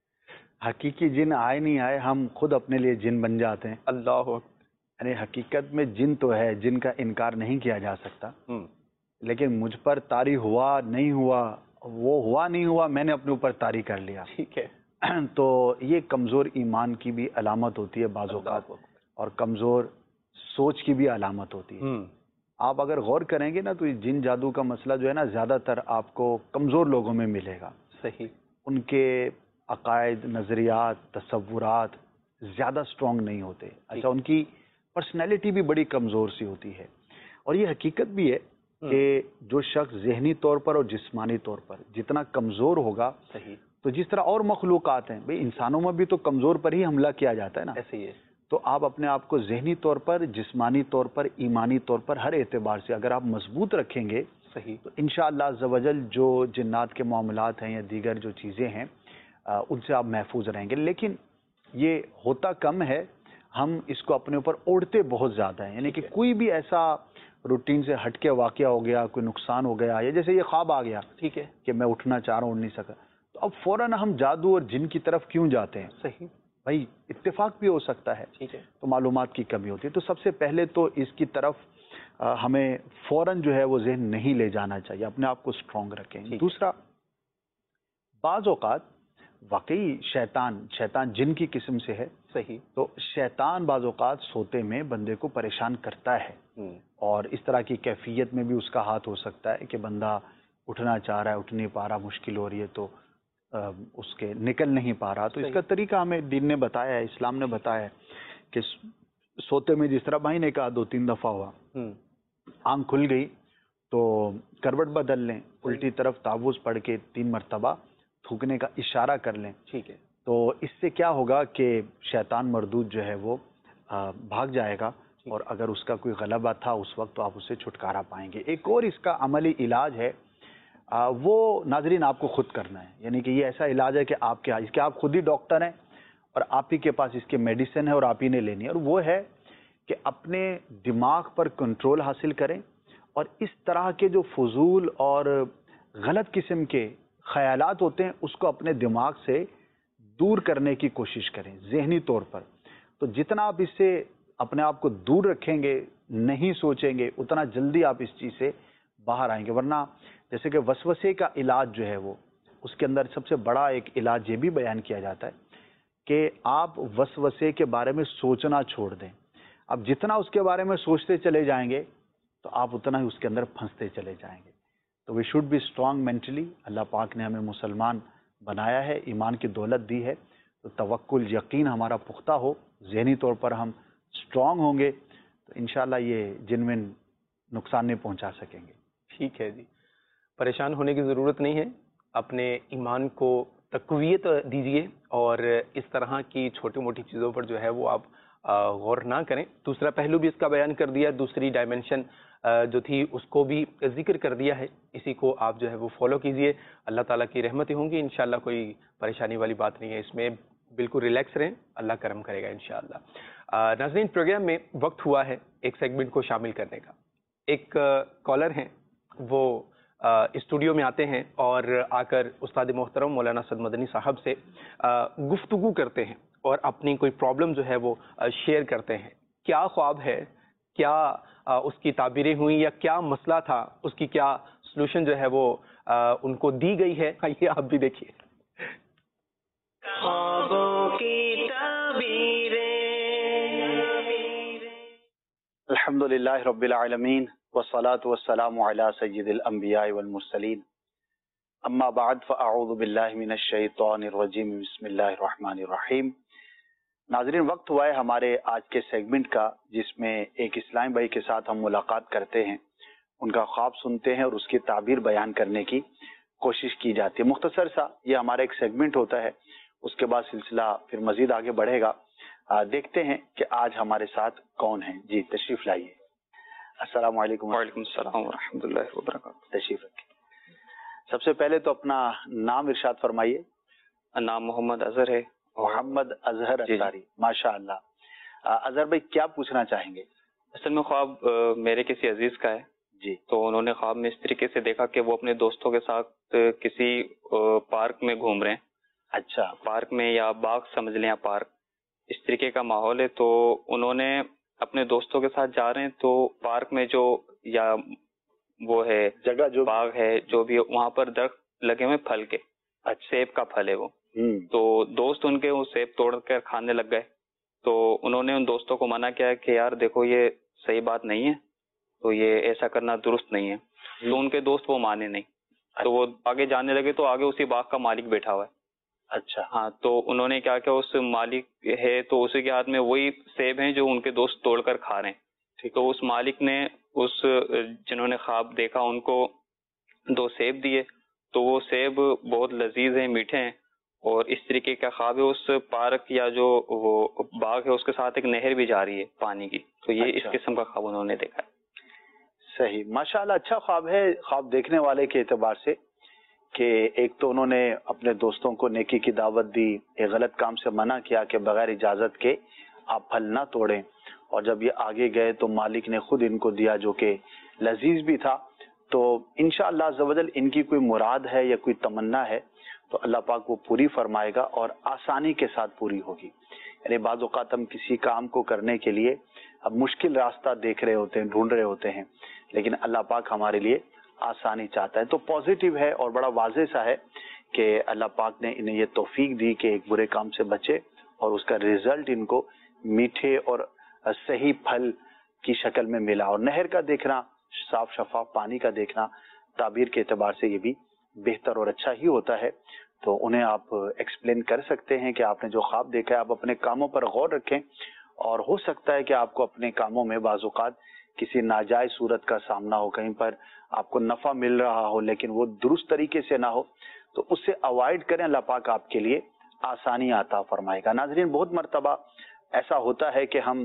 حقیقی جن آئے نہیں آئے، ہم خود اپنے لیے جن بن جاتے ہیں. اللہ یعنی حقیقت میں جن تو ہے، جن کا انکار نہیں کیا جا سکتا، لیکن مجھ پر طاری ہوا نہیں ہوا، وہ ہوا نہیں ہوا، میں نے اپنے اوپر طاری کر لیا. ٹھیک ہے. تو یہ کمزور ایمان کی بھی علامت ہوتی ہے بعض اوقات، اور کمزور سوچ کی بھی علامت ہوتی ہے. آپ اگر غور کریں گے نا تو یہ جن جادو کا مسئلہ جو ہے نا زیادہ تر آپ کو کمزور لوگوں میں ملے گا. صحیح. ان کے عقائد، نظریات، تصورات زیادہ سٹرونگ نہیں ہوتے. اچھا، ان کی پرسنالٹی بھی بڑی کمزور سی ہوتی ہے. اور یہ حقیقت بھی ہے کہ جو شخص ذہنی طور پر اور جسمانی طور پر جتنا کمزور ہوگا، صحیح، تو جس طرح اور مخلوقات ہیں، بھئی انسانوں میں بھی تو کمزور پر ہی حملہ کیا جاتا ہے نا، ایسے ہی ہے. تو آپ اپنے آپ کو ذہنی طور پر، جسمانی طور پر، ایمانی طور پر، ہر اعتبار سے اگر آپ مضبوط رکھیں گے، صحیح، تو انشاءاللہ عز و جل جو جنات کے معاملات ہیں یا دیگر جو چیزیں ہیں ان سے آپ محفوظ رہیں گے. لیکن یہ ہوتا کم ہے، ہم اس کو اپنے اوپر اوڑھتے بہت زیادہ ہیں. یعنی کہ کوئی بھی ایسا روٹین سے ہٹ کے واقعہ ہو گیا، کوئی نقصان ہو گیا، یا جیسے یہ خواب آ گیا، ٹھیک ہے، کہ میں اٹھنا چاہ رہا ہوں، اٹھ نہیں سکا، تو اب فوراً ہم جادو اور جن کی طرف کیوں جاتے ہیں؟ صحیح بھائی اتفاق بھی ہو سکتا ہے، ٹھیک ہے، تو معلومات کی کمی ہوتی ہے. تو سب سے پہلے تو اس کی طرف ہمیں فوراً جو ہے وہ ذہن نہیں لے جانا چاہیے، اپنے آپ کو اسٹرانگ رکھیں. دوسرا، بعض اوقات واقعی شیطان شیطان جن کی قسم سے ہے. صحیح. تو شیطان بعض اوقات سوتے میں بندے کو پریشان کرتا ہے، اور اس طرح کی کیفیت میں بھی اس کا ہاتھ ہو سکتا ہے کہ بندہ اٹھنا چاہ رہا ہے، اٹھ نہیں پا رہا، مشکل ہو رہی ہے، تو اس کے نکل نہیں پا رہا. تو اس کا طریقہ ہمیں دین نے بتایا ہے، اسلام نے بتایا ہے کہ سوتے میں جس طرح بھائی نے کہا دو تین دفعہ ہوا، آنکھ کھل گئی تو کروٹ بدل لیں، الٹی طرف تعوذ پڑھ کے تین مرتبہ تھوکنے کا اشارہ کر لیں. ٹھیک ہے. تو اس سے کیا ہوگا کہ شیطان مردود جو ہے وہ بھاگ جائے گا، اور اگر اس کا کوئی غلبہ تھا اس وقت تو آپ اس سے چھٹکارا پائیں گے. ایک اور اس کا عملی علاج ہے، وہ ناظرین آپ کو خود کرنا ہے. یعنی کہ یہ ایسا علاج ہے کہ آپ کے اس کے آپ خود ہی ڈاکٹر ہیں، اور آپ ہی کے پاس اس کے میڈیسن ہے اور آپ ہی نے لینی ہے. اور وہ ہے کہ اپنے دماغ پر کنٹرول حاصل کریں، اور اس طرح کے جو فضول اور غلط قسم کے خیالات ہوتے ہیں اس کو اپنے دماغ سے دور کرنے کی کوشش کریں ذہنی طور پر. تو جتنا آپ اس سے اپنے آپ کو دور رکھیں گے، نہیں سوچیں گے، اتنا جلدی آپ اس چیز سے باہر آئیں گے. ورنہ جیسے کہ وسوسے کا علاج جو ہے وہ اس کے اندر سب سے بڑا ایک علاج یہ بھی بیان کیا جاتا ہے کہ آپ وسوسے کے بارے میں سوچنا چھوڑ دیں. اب جتنا اس کے بارے میں سوچتے چلے جائیں گے تو آپ اتنا ہی اس کے اندر پھنستے چلے جائیں گے. تو we should be strong mentally. اللہ پاک نے ہمیں مسلمان بنایا ہے، ایمان کی دولت دی ہے، تو توکل، یقین ہمارا پختہ ہو، ذہنی طور پر ہم اسٹرانگ ہوں گے تو انشاءاللہ یہ جن میں نقصان نہیں پہنچا سکیں گے. ٹھیک ہے جی، پریشان ہونے کی ضرورت نہیں ہے، اپنے ایمان کو تقویت دیجیے اور اس طرح کی چھوٹی موٹی چیزوں پر جو ہے وہ آپ غور نہ کریں. دوسرا پہلو بھی اس کا بیان کر دیا، دوسری ڈائمنشن جو تھی اس کو بھی ذکر کر دیا ہے. اسی کو آپ جو ہے وہ فالو کیجئے، اللہ تعالیٰ کی رحمتیں ہوں گی انشاءاللہ. کوئی پریشانی والی بات نہیں ہے اس میں، بالکل ریلیکس رہیں، اللہ کرم کرے گا انشاءاللہ. ناظرین، پروگرام میں وقت ہوا ہے ایک سیگمنٹ کو شامل کرنے کا. ایک کالر ہیں، وہ اسٹوڈیو میں آتے ہیں اور آ کر استاد محترم مولانا اسد مدنی صاحب سے گفتگو کرتے ہیں اور اپنی کوئی پرابلم جو ہے وہ شیئر کرتے ہیں. کیا خواب ہے، کیا آ, اس کی تعبیریں ہوئیں یا کیا مسئلہ تھا, اس کی کیا سلوشن جو ہے وہ آ, ان کو دی گئی ہے. آئیے آپ بھی دیکھیے. خوابوں کی تعبیریں. الحمد للہ رب العالمین والصلاة والسلام علی سید الانبیاء والمرسلین, اما بعد فاعوذ باللہ من الشیطان الرجیم, بسم اللہ الرحمن الرحیم. ناظرین, وقت ہوا ہے ہمارے آج کے سیگمنٹ کا, جس میں ایک اسلام بھائی کے ساتھ ہم ملاقات کرتے ہیں, ان کا خواب سنتے ہیں اور اس کی تعبیر بیان کرنے کی کوشش کی جاتی ہے. مختصر سا یہ ہمارا ایک سیگمنٹ ہوتا ہے, اس کے بعد سلسلہ پھر مزید آگے بڑھے گا. آ, دیکھتے ہیں کہ آج ہمارے ساتھ کون ہیں. جی تشریف لائیے. السلام علیکم. وعلیکم السلام ورحمۃ اللہ وبرکاتہ. تشریف رکھیں. سب سے پہلے تو اپنا نام ارشاد فرمائیے. نام محمد اظہر ہے. محمد اظہر انصاری, ماشاء اللہ. اظہر بھائی کیا پوچھنا چاہیں گے؟ اصل میں خواب میرے کسی عزیز کا ہے. جی. تو انہوں نے خواب میں اس طریقے سے دیکھا کہ وہ اپنے دوستوں کے ساتھ کسی پارک میں گھوم رہے ہیں. اچھا. پارک میں یا باغ سمجھ لیں, یا پارک, اس طریقے کا ماحول ہے. تو انہوں نے اپنے دوستوں کے ساتھ جا رہے ہیں, تو پارک میں جو یا وہ ہے جگہ جو باغ ہے جو بھی, وہاں پر درخت لگے ہوئے پھل کے, سیب کا پھل ہے وہ. تو دوست ان کے وہ سیب توڑ کر کھانے لگ گئے. تو انہوں نے ان دوستوں کو منع کیا کہ یار دیکھو یہ صحیح بات نہیں ہے, تو یہ ایسا کرنا درست نہیں ہے. تو ان کے دوست وہ مانے نہیں, تو وہ آگے جانے لگے. تو آگے اسی باغ کا مالک بیٹھا ہوا ہے. اچھا. ہاں, تو انہوں نے کیا کیا, اس مالک ہے تو اسی کے ہاتھ میں وہی سیب ہیں جو ان کے دوست توڑ کر کھا رہے ہیں. تو اس مالک نے اس جنہوں نے خواب دیکھا ان کو دو سیب دیے. تو وہ سیب بہت لذیذ ہیں, میٹھے ہیں, اور اس طریقے کا خواب ہے. اس پارک یا جو وہ باغ ہے اس کے ساتھ ایک نہر بھی جاری ہے پانی کی. تو یہ اچھا. اس قسم کا خواب انہوں نے دیکھا ہے. صحیح, ماشاءاللہ. اچھا خواب ہے خواب دیکھنے والے کے اعتبار سے, کہ ایک تو انہوں نے اپنے دوستوں کو نیکی کی دعوت دی, ایک غلط کام سے منع کیا کہ بغیر اجازت کے آپ پھل نہ توڑیں, اور جب یہ آگے گئے تو مالک نے خود ان کو دیا جو کہ لذیذ بھی تھا. تو انشاءاللہ عز و جل ان کی کوئی مراد ہے یا کوئی تمنا ہے تو اللہ پاک وہ پوری فرمائے گا, اور آسانی کے ساتھ پوری ہوگی. یعنی بعض اوقات ہم کسی کام کو کرنے کے لیے اب مشکل راستہ دیکھ رہے ہوتے ہیں, ڈھونڈ رہے ہوتے ہیں, لیکن اللہ پاک ہمارے لیے آسانی چاہتا ہے. تو پازیٹیو ہے اور بڑا واضح سا ہے کہ اللہ پاک نے انہیں یہ توفیق دی کہ ایک برے کام سے بچے, اور اس کا رزلٹ ان کو میٹھے اور صحیح پھل کی شکل میں ملا. اور نہر کا دیکھنا, صاف شفاف پانی کا دیکھنا, تعبیر کے اعتبار سے یہ بھی بہتر اور اچھا ہی ہوتا ہے. تو انہیں آپ ایکسپلین کر سکتے ہیں کہ آپ نے جو خواب دیکھا ہے, آپ اپنے کاموں پر غور رکھیں, اور ہو سکتا ہے کہ آپ کو اپنے کاموں میں بعض اوقات کسی ناجائز صورت کا سامنا ہو, کہیں پر آپ کو نفع مل رہا ہو لیکن وہ درست طریقے سے نہ ہو, تو اس سے اوائڈ کریں. اللہ پاک آپ کے لیے آسانی عطا فرمائے گا. ناظرین, بہت مرتبہ ایسا ہوتا ہے کہ ہم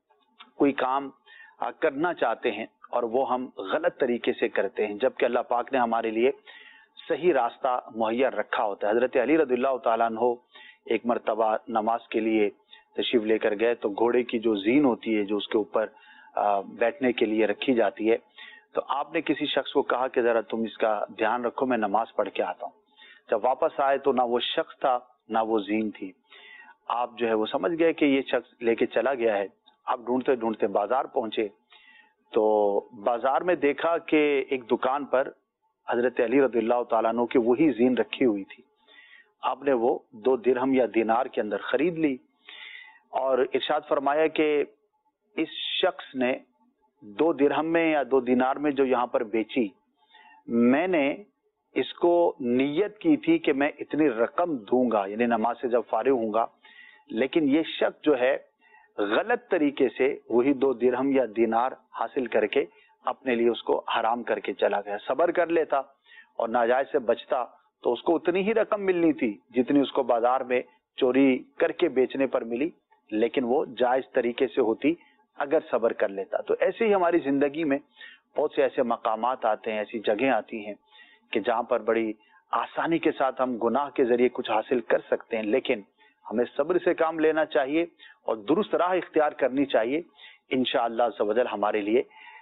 کوئی کام کرنا چاہتے ہیں اور وہ ہم غلط طریقے سے کرتے ہیں, جبکہ اللہ پاک نے ہمارے لیے صحیح راستہ مہیا رکھا ہوتا ہے. حضرت علی رضی اللہ تعالیٰ عنہ ایک مرتبہ نماز کے لیے تشریف لے کر گئے, تو گھوڑے کی جو زین ہوتی ہے جو اس کے اوپر بیٹھنے کے لیے رکھی جاتی ہے, تو آپ نے کسی شخص کو کہا کہ ذرا تم اس کا دھیان رکھو, میں نماز پڑھ کے آتا ہوں. جب واپس آئے تو نہ وہ شخص تھا نہ وہ زین تھی. آپ جو ہے وہ سمجھ گئے کہ یہ شخص لے کے چلا گیا ہے. آپ ڈھونڈتے ڈھونڈتے بازار پہنچے, تو بازار میں دیکھا کہ ایک دکان پر حضرت علی رضی اللہ تعالیٰ عنہ کی وہی زین رکھی ہوئی تھی. آپ نے وہ دو درہم یا دینار کے اندر خرید لی, اور ارشاد فرمایا کہ اس شخص نے دو درہم میں یا دو دینار میں جو یہاں پر بیچی, میں نے اس کو نیت کی تھی کہ میں اتنی رقم دوں گا, یعنی نماز سے جب فارغ ہوں گا, لیکن یہ شخص جو ہے غلط طریقے سے وہی دو درہم یا دینار حاصل کر کے اپنے لیے اس کو حرام کر کے چلا گیا. صبر کر لیتا اور ناجائز سے بچتا تو اس کو اتنی ہی رقم ملنی تھی جتنی اس کو بازار میں چوری کر کے بیچنے پر ملی, لیکن وہ جائز طریقے سے ہوتی اگر صبر کر لیتا. تو ایسے ہی ہماری زندگی میں بہت سے ایسے مقامات آتے ہیں, ایسی جگہیں آتی ہیں کہ جہاں پر بڑی آسانی کے ساتھ ہم گناہ کے ذریعے کچھ حاصل کر سکتے ہیں, لیکن ہمیں صبر سے کام لینا چاہیے اور درست راہ اختیار کرنی چاہیے. انشاءاللہ عز و جل ہمارے لیے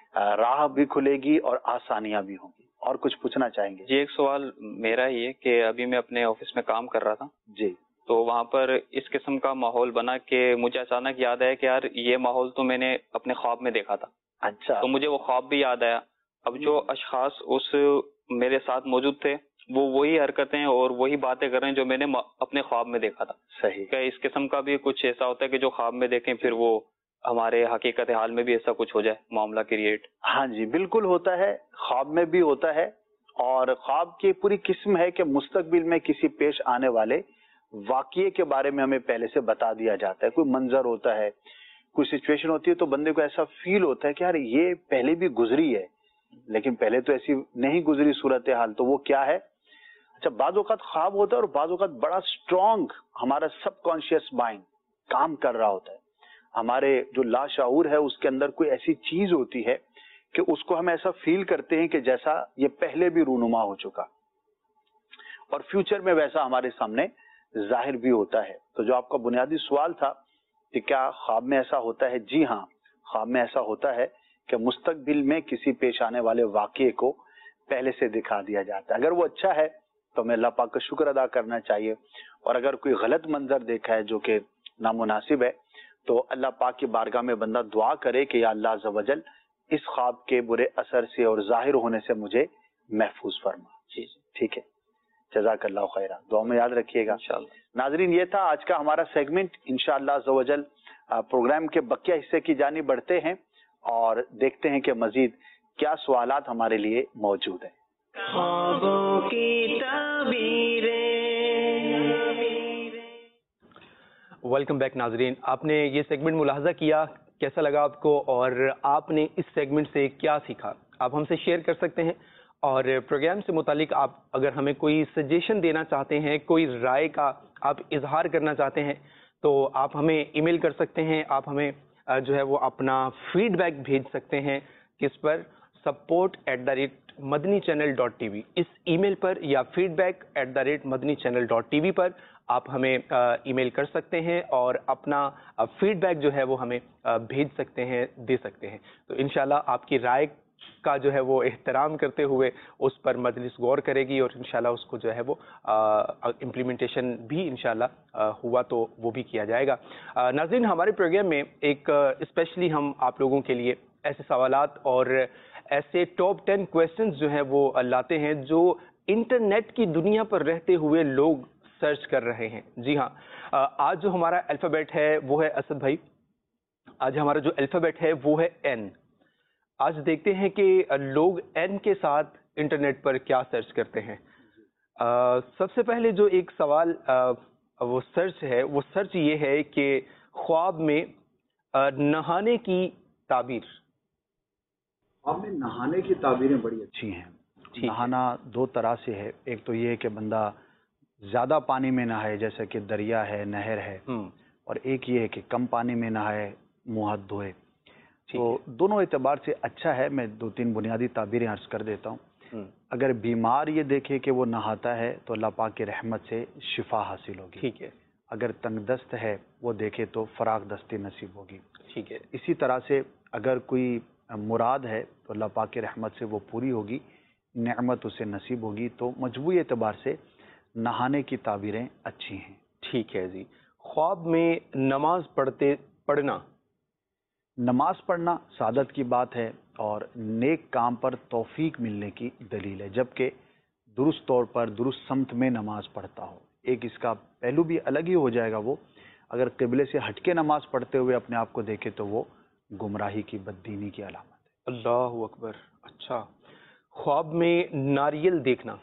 راہ بھی کھلے گی اور آسانیاں بھی ہوں گی. اور کچھ پوچھنا چاہیں گے؟ جی, ایک سوال میرا ہی ہے کہ ابھی میں اپنے آفس میں کام کر رہا تھا. جی. تو وہاں پر اس قسم کا ماحول بنا کہ مجھے اچانک یاد آیا کہ یار یہ ماحول تو میں نے اپنے خواب میں دیکھا تھا. اچھا. تو مجھے وہ خواب بھی یاد آیا. اب جو اشخاص اس میرے ساتھ موجود تھے وہ وہی حرکتیں اور وہی باتیں کر رہے ہیں جو میں نے اپنے خواب میں دیکھا تھا. صحیح. کہ اس قسم کا بھی کچھ ایسا ہوتا ہے کہ جو خواب میں دیکھیں پھر وہ ہمارے حقیقت حال میں بھی ایسا کچھ ہو جائے معاملہ کریٹ؟ ہاں جی بالکل ہوتا ہے، خواب میں بھی ہوتا ہے. اور خواب کی پوری قسم ہے کہ مستقبل میں کسی پیش آنے والے واقعے کے بارے میں ہمیں پہلے سے بتا دیا جاتا ہے. کوئی منظر ہوتا ہے، کوئی سچویشن ہوتی ہے تو بندے کو ایسا فیل ہوتا ہے کہ یار یہ پہلے بھی گزری ہے لیکن پہلے تو ایسی نہیں گزری صورتحال. تو وہ کیا ہے؟ اچھا، بعض اوقات خواب ہوتا ہے اور بعض اوقات بڑا اسٹرانگ ہمارا سب کانشیس مائنڈ کام کر رہا ہوتا ہے. ہمارے جو لاشعور ہے اس کے اندر کوئی ایسی چیز ہوتی ہے کہ اس کو ہم ایسا فیل کرتے ہیں کہ جیسا یہ پہلے بھی رونما ہو چکا اور فیوچر میں ویسا ہمارے سامنے ظاہر بھی ہوتا ہے. تو جو آپ کا بنیادی سوال تھا کہ کیا خواب میں ایسا ہوتا ہے، جی ہاں، خواب میں ایسا ہوتا ہے کہ مستقبل میں کسی پیش آنے والے واقعے کو پہلے سے دکھا دیا جاتا ہے. اگر وہ اچھا ہے تو ہمیں اللہ پاک کا شکر ادا کرنا چاہیے، اور اگر کوئی غلط منظر دیکھا ہے جو کہ نامناسب ہے تو اللہ پاک کی بارگاہ میں بندہ دعا کرے کہ یا اللہ عز و جل اس خواب کے برے اثر سے اور ظاہر ہونے سے مجھے محفوظ فرما. جی ٹھیک ہے، جزاک اللہ خیرہ. دعا میں یاد رکھیے گا انشاءاللہ. ناظرین، یہ تھا آج کا ہمارا سیگمنٹ. انشاءاللہ عز و جل پروگرام کے بقیہ حصے کی جانب بڑھتے ہیں اور دیکھتے ہیں کہ مزید کیا سوالات ہمارے لیے موجود ہیں. خوابوں کی تعبیریں. ویلکم بیک ناظرین. آپ نے یہ سیگمنٹ ملاحظہ کیا، کیسا لگا آپ کو اور آپ نے اس سیگمنٹ سے کیا سیکھا؟ آپ ہم سے شیئر کر سکتے ہیں. اور پروگرام سے متعلق آپ اگر ہمیں کوئی سجیشن دینا چاہتے ہیں، کوئی رائے کا آپ اظہار کرنا چاہتے ہیں تو آپ ہمیں ای میل کر سکتے ہیں. آپ ہمیں جو ہے وہ اپنا فیڈ بیک بھیج سکتے ہیں. کس پر؟ Support at the rate Madani channel dot T V. اس ای میل پر یا feedback at the rate Madani channel dot T V پر آپ ہمیں ای میل کر سکتے ہیں اور اپنا فیڈ بیک جو ہے وہ ہمیں بھیج سکتے ہیں، دے سکتے ہیں. تو انشاءاللہ آپ کی رائے کا جو ہے وہ احترام کرتے ہوئے اس پر مجلس غور کرے گی اور انشاءاللہ اس کو جو ہے وہ امپلیمنٹیشن بھی انشاءاللہ ہوا تو وہ بھی کیا جائے گا. ناظرین، ہمارے پروگرام میں ایک اسپیشلی ہم آپ لوگوں کے لیے ایسے سوالات اور ایسے ٹاپ ٹین کویسچنز جو ہیں وہ لاتے ہیں جو انٹرنیٹ کی دنیا پر رہتے ہوئے لوگ سرچ کر رہے ہیں. جی ہاں، آج جو ہمارا الفابیٹ ہے وہ ہے اسد بھائی، آج ہمارا جو الفابیٹ ہے وہ ہے این. آج دیکھتے ہیں کہ لوگ این کے ساتھ انٹرنیٹ پر کیا سرچ کرتے ہیں. آ, سب سے پہلے جو ایک سوال آ, وہ سرچ ہے وہ سرچ یہ ہے کہ خواب میں آ, نہانے کی تعبیر. خواب میں نہانے کی تعبیریں بڑی اچھی ہیں. نہانا دو طرح سے ہے. ایک تو یہ کہ بندہ زیادہ پانی میں نہائے جیسے کہ دریا ہے، نہر ہے، اور ایک یہ ہے کہ کم پانی میں نہائے، منہ ہاتھ دھوئے. تو دونوں اعتبار سے اچھا ہے. میں دو تین بنیادی تعبیریں عرض کر دیتا ہوں. اگر بیمار یہ دیکھے کہ وہ نہاتا ہے تو اللہ پاک کی رحمت سے شفا حاصل ہوگی. ٹھیک ہے. اگر تنگ دست ہے وہ دیکھے تو فراغ دستی نصیب ہوگی. ٹھیک ہے. اسی طرح سے اگر کوئی مراد ہے تو اللہ پاک کی رحمت سے وہ پوری ہوگی، نعمت اسے نصیب ہوگی. تو مجموعی اعتبار سے نہانے کی تعبیریں اچھی ہیں. ٹھیک ہے جی. خواب میں نماز پڑھتے پڑھنا نماز پڑھنا سعادت کی بات ہے اور نیک کام پر توفیق ملنے کی دلیل ہے، جبکہ درست طور پر درست سمت میں نماز پڑھتا ہو. ایک اس کا پہلو بھی الگ ہی ہو جائے گا. وہ اگر قبلے سے ہٹ کے نماز پڑھتے ہوئے اپنے آپ کو دیکھے تو وہ گمراہی کی، بددینی کی علامت ہے. اللہ اکبر. اچھا، خواب میں ناریل دیکھنا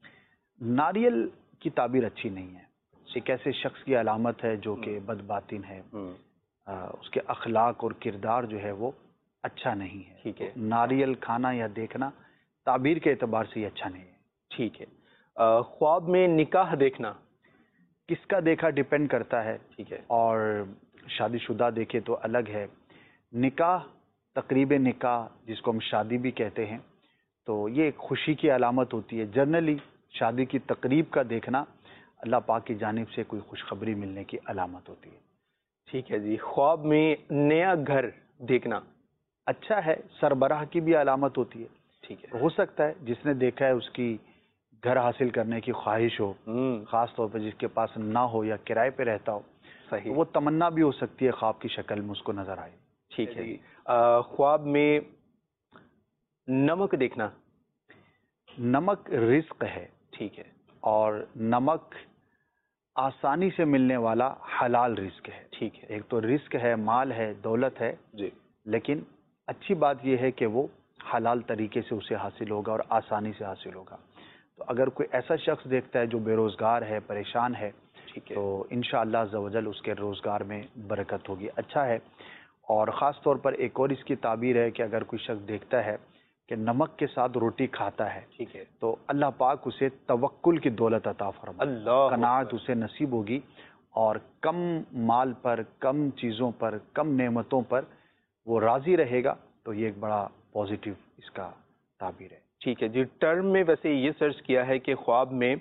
ناریل کی تعبیر اچھی نہیں ہے. ایک ایسے شخص کی علامت ہے جو کہ بد باطن ہے، اس کے اخلاق اور کردار جو ہے وہ اچھا نہیں ہے. ٹھیک ہے. ناریل کھانا یا دیکھنا تعبیر کے اعتبار سے یہ اچھا نہیں ہے. ٹھیک ہے. خواب میں نکاح دیکھنا کس کا دیکھا ڈیپینڈ کرتا ہے. ٹھیک ہے. اور شادی شدہ دیکھے تو الگ ہے. نکاح، تقریب نکاح جس کو ہم شادی بھی کہتے ہیں، تو یہ ایک خوشی کی علامت ہوتی ہے. جنرلی شادی کی تقریب کا دیکھنا اللہ پاک کی جانب سے کوئی خوشخبری ملنے کی علامت ہوتی ہے. ٹھیک ہے جی. خواب میں نیا گھر دیکھنا اچھا ہے، سربراہ کی بھی علامت ہوتی ہے. ٹھیک ہے. ہو سکتا ہے جس نے دیکھا ہے اس کی گھر حاصل کرنے کی خواہش ہو، خاص طور پہ جس کے پاس نہ ہو یا کرائے پہ رہتا ہو، صحیح، وہ تمنا بھی ہو سکتی ہے خواب کی شکل میں اس کو نظر آئے. ٹھیک ہے. خواب میں نمک دیکھنا. نمک رزق ہے. ٹھیک ہے. اور نمک آسانی سے ملنے والا حلال رزق ہے. ٹھیک ہے. ایک تو رزق ہے، مال ہے، دولت ہے جی، لیکن اچھی بات یہ ہے کہ وہ حلال طریقے سے اسے حاصل ہوگا اور آسانی سے حاصل ہوگا. تو اگر کوئی ایسا شخص دیکھتا ہے جو بے روزگار ہے، پریشان ہے، ٹھیک ہے، تو انشاءاللہ عز و جل اس کے روزگار میں برکت ہوگی. اچھا ہے. اور خاص طور پر ایک اور اس کی تعبیر ہے کہ اگر کوئی شخص دیکھتا ہے کہ نمک کے ساتھ روٹی کھاتا ہے، ٹھیک ہے، تو اللہ پاک اسے توکل کی دولت عطا فرمائے، اللہ قناعت اسے نصیب ہوگی اور کم مال پر، کم چیزوں پر، کم نعمتوں پر وہ راضی رہے گا. تو یہ ایک بڑا پازیٹیو اس کا تعبیر ہے. ٹھیک ہے جی. ٹرم میں ویسے یہ سرچ کیا ہے کہ خواب میں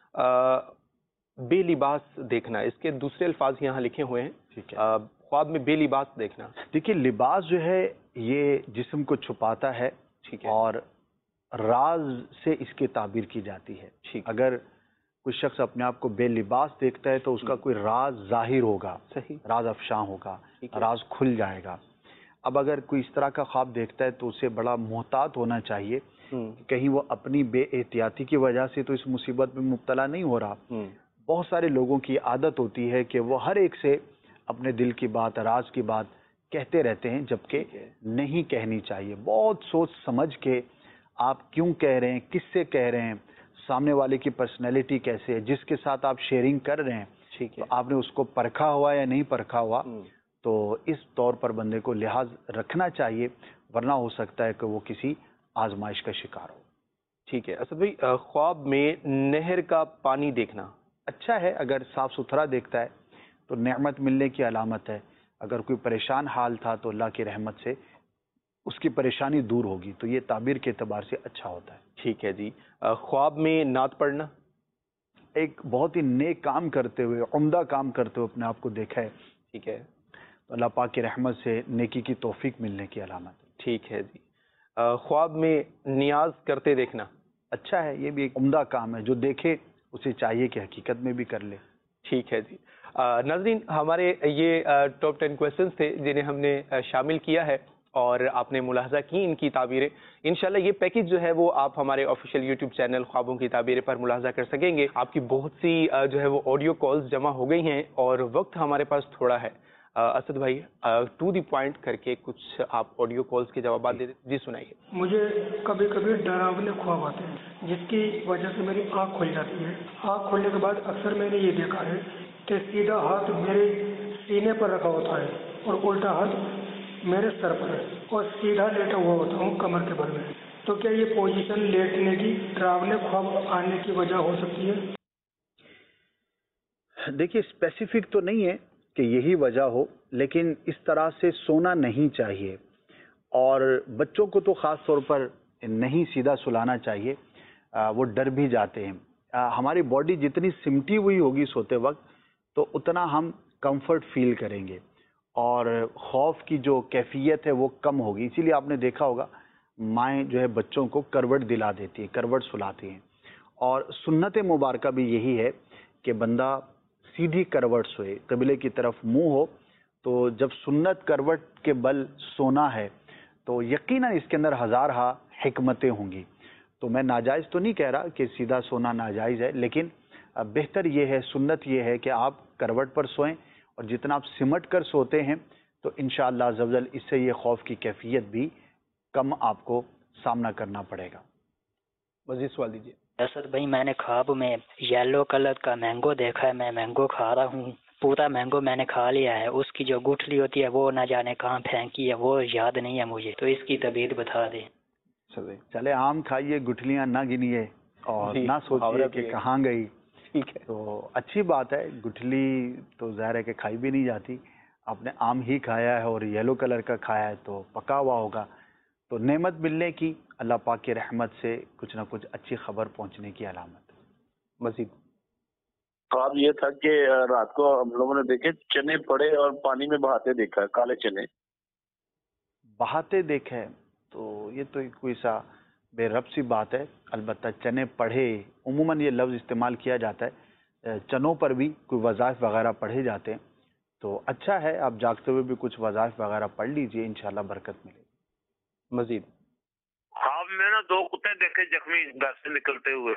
بے لباس دیکھنا، اس کے دوسرے الفاظ یہاں لکھے ہوئے ہیں. ٹھیک ہے. خواب میں بے لباس دیکھنا. دیکھیے لباس جو ہے یہ جسم کو چھپاتا ہے، ٹھیک ہے، اور راز سے اس کی تعبیر کی جاتی ہے. ٹھیک. اگر کوئی شخص اپنے آپ کو بے لباس دیکھتا ہے تو اس کا کوئی راز ظاہر ہوگا، صحیح، راز افشاں ہوگا، ٹھیک ہے، راز کھل جائے گا. اب اگر کوئی اس طرح کا خواب دیکھتا ہے تو اسے بڑا محتاط ہونا چاہیے کہ کہیں وہ اپنی بے احتیاطی کی وجہ سے تو اس مصیبت میں مبتلا نہیں ہو رہا. بہت سارے لوگوں کی عادت ہوتی ہے کہ وہ ہر ایک سے اپنے دل کی بات، راز کی بات کہتے رہتے ہیں، جبکہ نہیں کہنی چاہیے. بہت سوچ سمجھ کے آپ کیوں کہہ رہے ہیں، کس سے کہہ رہے ہیں، سامنے والے کی پرسنالٹی کیسے ہے، جس کے ساتھ آپ شیئرنگ کر رہے ہیں، ٹھیک ہے، تو آپ نے اس کو پرکھا ہوا یا نہیں پرکھا ہوا. تو اس طور پر بندے کو لحاظ رکھنا چاہیے، ورنہ ہو سکتا ہے کہ وہ کسی آزمائش کا شکار ہو. ٹھیک ہے. اسد بھائی خواب میں نہر کا پانی دیکھنا. اچھا ہے. اگر صاف ستھرا دیکھتا ہے تو نعمت ملنے کی علامت ہے. اگر کوئی پریشان حال تھا تو اللہ کی رحمت سے اس کی پریشانی دور ہوگی. تو یہ تعبیر کے اعتبار سے اچھا ہوتا ہے. ٹھیک ہے جی. خواب میں نعت پڑھنا. ایک بہت ہی نیک کام کرتے ہوئے، عمدہ کام کرتے ہوئے اپنے آپ کو دیکھا ہے. ٹھیک ہے. تو اللہ پاک کی رحمت سے نیکی کی توفیق ملنے کی علامت ہے. ٹھیک ہے جی. خواب میں نیاز کرتے دیکھنا. اچھا ہے. یہ بھی ایک عمدہ کام ہے. جو دیکھے اسے چاہیے کہ حقیقت میں بھی کر لے. ٹھیک ہے جی. ناظرین ہمارے یہ ٹاپ ٹین کویسچنز تھے جنہیں ہم نے شامل کیا ہے اور آپ نے ملاحظہ کی ان کی تعبیریں. انشاءاللہ یہ پیکج جو ہے وہ آپ ہمارے آفیشیل یوٹیوب چینل خوابوں کی تعبیریں پر ملاحظہ کر سکیں گے. آپ کی بہت سی جو ہے وہ آڈیو کالز جمع ہو گئی ہیں اور وقت ہمارے پاس تھوڑا ہے. اسد بھائی ٹو دی پوائنٹ کر کے کچھ آپ آڈیو کالز کے جوابات دے دیں. جی سنائیے. مجھے کبھی کبھی ڈراونے خواب آتے ہیں جس کی وجہ سے میری آنکھ کھل جاتی ہے. آنکھ کھلنے کے بعد اکثر میں نے یہ دیکھا ہے کہ سیدھا ہاتھ میرے سینے پر رکھا ہوتا ہے اور الٹا ہاتھ میرے سر پر ہے اور سیدھا لیٹا ہوا ہوتا ہوں کمر کے بل میں. تو کیا یہ پوزیشن لیٹنے کی ڈراونے خواب آنے کی وجہ ہو سکتی ہے؟ دیکھیے اسپیسیفک تو نہیں ہے کہ یہی وجہ ہو، لیکن اس طرح سے سونا نہیں چاہیے اور بچوں کو تو خاص طور پر نہیں سیدھا سلانا چاہیے. وہ ڈر بھی جاتے ہیں. ہماری باڈی جتنی سمٹی ہوئی ہوگی سوتے وقت تو اتنا ہم کمفرٹ فیل کریں گے اور خوف کی جو کیفیت ہے وہ کم ہوگی. اسی لیے آپ نے دیکھا ہوگا مائیں جو ہے بچوں کو کروٹ دلا دیتی ہیں، کروٹ سلاتی ہیں. اور سنت مبارکہ بھی یہی ہے کہ بندہ سیدھی کروٹ سوئے، قبلے کی طرف منہ ہو. تو جب سنت کروٹ کے بل سونا ہے تو یقیناً اس کے اندر ہزارہا حکمتیں ہوں گی. تو میں ناجائز تو نہیں کہہ رہا کہ سیدھا سونا ناجائز ہے، لیکن بہتر یہ ہے، سنت یہ ہے کہ آپ کروٹ پر سوئیں اور جتنا آپ سمٹ کر سوتے ہیں تو انشاءاللہ عز و جل اس سے یہ خوف کی کیفیت بھی کم آپ کو سامنا کرنا پڑے گا. مزید سوال دیجیے. اسد بھائی میں نے خواب میں یلو کلر کا مینگو دیکھا ہے. میں مینگو کھا رہا ہوں، پورا مینگو میں نے کھا لیا ہے. اس کی جو گٹھلی ہوتی ہے وہ نہ جانے کہاں پھینکی ہے، وہ یاد نہیں ہے مجھے. تو اس کی طبیعت بتا دیں. چلے آم کھائیے، گٹھلیاں نہ گنیے اور نہ سوچیے کہ کہاں گئی. ٹھیک ہے. تو اچھی بات ہے. گٹھلی تو ظاہر ہے کہ کھائی بھی نہیں جاتی. آپ نے آم ہی کھایا ہے اور یلو کلر کا کھایا ہے تو پکا ہوا ہوگا. تو نعمت ملنے کی، اللہ پاک کی رحمت سے کچھ نہ کچھ اچھی خبر پہنچنے کی علامت. مزید خواب یہ تھا کہ رات کو ہم لوگوں نے دیکھے چنے پڑے اور پانی میں بہاتے دیکھا، کالے چنے بہاتے دیکھے. تو یہ تو کوئی سا بے ربط سی بات ہے. البتہ چنے پڑھے عموماً یہ لفظ استعمال کیا جاتا ہے, چنوں پر بھی کوئی وظائف وغیرہ پڑھے جاتے ہیں, تو اچھا ہے آپ جاگتے ہوئے بھی کچھ وظائف وغیرہ پڑھ لیجئے, انشاءاللہ برکت ملے. مزید خواب میں نا دو کتے دیکھے زخمی گھر سے نکلتے ہوئے.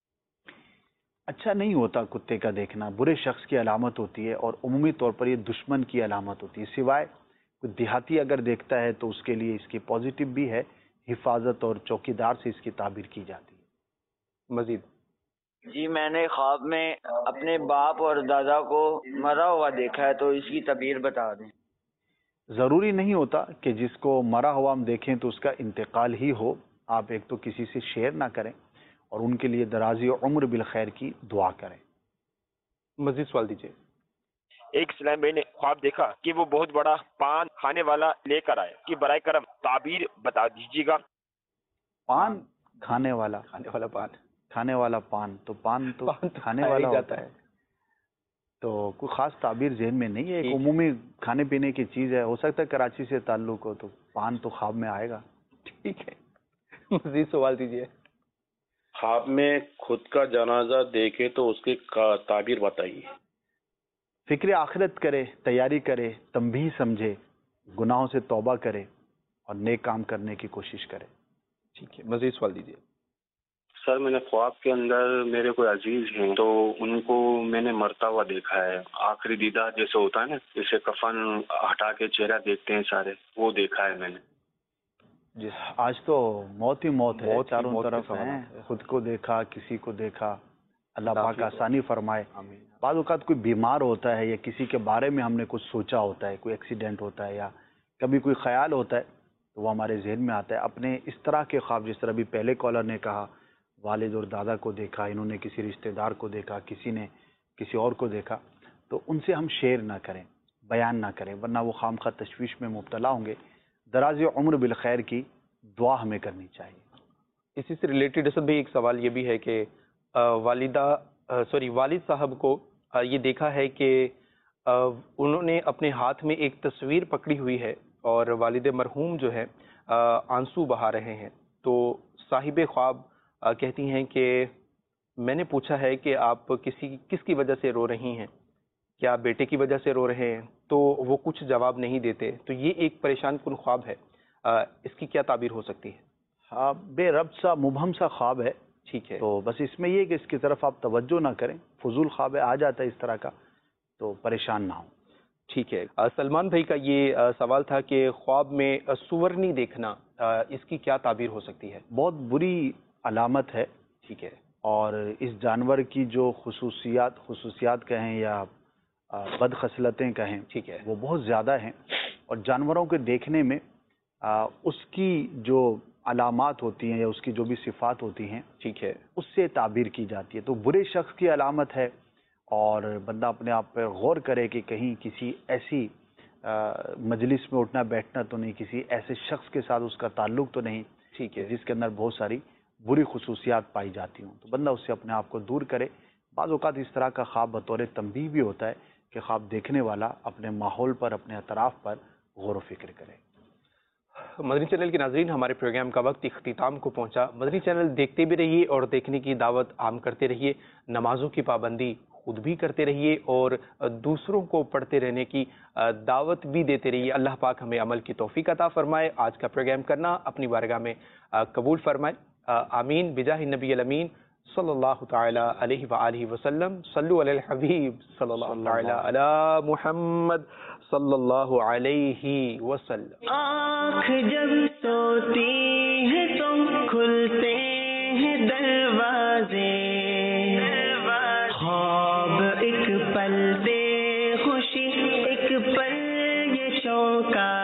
اچھا نہیں ہوتا کتے کا دیکھنا, برے شخص کی علامت ہوتی ہے اور عمومی طور پر یہ دشمن کی علامت ہوتی ہے. سوائے کوئی دیہاتی اگر دیکھتا ہے تو اس کے لیے اس کی پازیٹیو بھی ہے, حفاظت اور چوکیدار سے اس کی تعبیر کی جاتی ہے. مزید جی میں نے خواب میں اپنے باپ اور دادا کو مرا ہوا دیکھا ہے, تو اس کی تعبیر بتا دیں. ضروری نہیں ہوتا کہ جس کو مرا ہوا ہم دیکھیں تو اس کا انتقال ہی ہو. آپ ایک تو کسی سے شیئر نہ کریں اور ان کے لیے درازی عمر بالخیر کی دعا کریں. مزید سوال دیجیے. ایک اسلام بھائی نے خواب دیکھا کہ وہ بہت بڑا پان کھانے والا لے کر آئے, کہ برائے کرم تعبیر بتا دیجیے گا. پان کھانے والا کھانے والا پان کھانے والا پان تو پان تو پان تو کھانے کھایا والا ہی ہوتا جاتا ہے, تو کوئی خاص تعبیر ذہن میں نہیں ہے. ایک عمومی کھانے پینے کی چیز ہے, ہو سکتا ہے کراچی سے تعلق ہو, تو پان تو خواب میں آئے گا. ٹھیک ہے. مزید سوال دیجیے. خواب میں خود کا جنازہ دیکھے تو اس کی تعبیر بتائیے. فکر آخرت کرے, تیاری کرے, تنبیہ سمجھے, گناہوں سے توبہ کرے اور نیک کام کرنے کی کوشش کرے. ٹھیک ہے. مزید سوال دیجیے. سر میں نے خواب کے اندر میرے کوئی عزیز ہیں تو ان کو میں نے مرتا ہوا دیکھا ہے. آخری دیدار جیسے ہوتا ہے نا, جیسے کفن ہٹا کے چہرہ دیکھتے ہیں سارے, وہ دیکھا ہے میں نے. جی آج تو موت ہی موت ہے, موت ہی چاروں موت کے طرف سوالات ہیں. ہیں. خود کو دیکھا, کسی کو دیکھا, اللہ پاک کافی آسانی فرمائے. آمین. بعض اوقات کوئی بیمار ہوتا ہے یا کسی کے بارے میں ہم نے کچھ سوچا ہوتا ہے, کوئی ایکسیڈنٹ ہوتا ہے یا کبھی کوئی خیال ہوتا ہے, تو وہ ہمارے ذہن میں آتا ہے. اپنے اس طرح کے خواب, جس طرح بھی پہلے کالر نے کہا, والد اور دادا کو دیکھا, انہوں نے کسی رشتہ دار کو دیکھا, کسی نے کسی اور کو دیکھا, تو ان سے ہم شیئر نہ کریں, بیان نہ کریں, ورنہ وہ خام خواہ تشویش میں مبتلا ہوں گے. دراز عمر بالخیر کی دعا ہمیں کرنی چاہیے. اسی سے ریلیٹڈ اسد بھی ایک سوال یہ بھی ہے کہ والدہ سوری والد صاحب کو یہ دیکھا ہے کہ انہوں نے اپنے ہاتھ میں ایک تصویر پکڑی ہوئی ہے اور والد مرحوم جو ہے آنسو بہا رہے ہیں. تو صاحب خواب کہتی ہیں کہ میں نے پوچھا ہے کہ آپ کسی کس کی وجہ سے رو رہی ہیں, کیا بیٹے کی وجہ سے رو رہے ہیں؟ تو وہ کچھ جواب نہیں دیتے. تو یہ ایک پریشان کن خواب ہے, اس کی کیا تعبیر ہو سکتی ہے؟ ہاں, بے ربط سا مبہم سا خواب ہے. ٹھیک ہے. تو بس اس میں یہ کہ اس کی طرف آپ توجہ نہ کریں, فضول خواب آ جاتا ہے اس طرح کا, تو پریشان نہ ہوں. ٹھیک ہے. سلمان بھائی کا یہ سوال تھا کہ خواب میں سورنی دیکھنا, اس کی کیا تعبیر ہو سکتی ہے؟ بہت بری علامت ہے. ٹھیک ہے. اور اس جانور کی جو خصوصیات خصوصیات کہیں یا بد خصلتیں کہیں, ٹھیک ہے, وہ بہت زیادہ ہیں. اور جانوروں کے دیکھنے میں اس کی جو علامات ہوتی ہیں یا اس کی جو بھی صفات ہوتی ہیں, ٹھیک ہے, اس سے تعبیر کی جاتی ہے. تو برے شخص کی علامت ہے, اور بندہ اپنے آپ پہ غور کرے کہ کہیں کسی ایسی مجلس میں اٹھنا بیٹھنا تو نہیں, کسی ایسے شخص کے ساتھ اس کا تعلق تو نہیں, ٹھیک ہے, جس کے اندر بہت ساری بری خصوصیات پائی جاتی ہوں. تو بندہ اس سے اپنے آپ کو دور کرے. بعض اوقات اس طرح کا خواب بطور تنبیہ بھی ہوتا ہے کہ خواب دیکھنے والا اپنے ماحول پر, اپنے اطراف پر غور و فکر کرے. مدنی چینل کے ناظرین, ہمارے پروگرام کا وقت اختتام کو پہنچا. مدنی چینل دیکھتے بھی رہیے اور دیکھنے کی دعوت عام کرتے رہیے. نمازوں کی پابندی خود بھی کرتے رہیے اور دوسروں کو پڑھتے رہنے کی دعوت بھی دیتے رہیے. اللہ پاک ہمیں عمل کی توفیق عطا فرمائے. آج کا پروگرام کرنا اپنی بارگاہ میں قبول فرمائے. آمین بجاہ نبی الامین صلی اللہ تعالی علیہ وآلہ وسلم. صلو علی الحبیب صلی اللہ تعالی علی محمد صلی اللہ علیہ وسلم. آنکھ جب سوتی ہے تو کھلتے ہیں دروازے, خواب ایک پل بے خوشی, ایک پل یہ شوق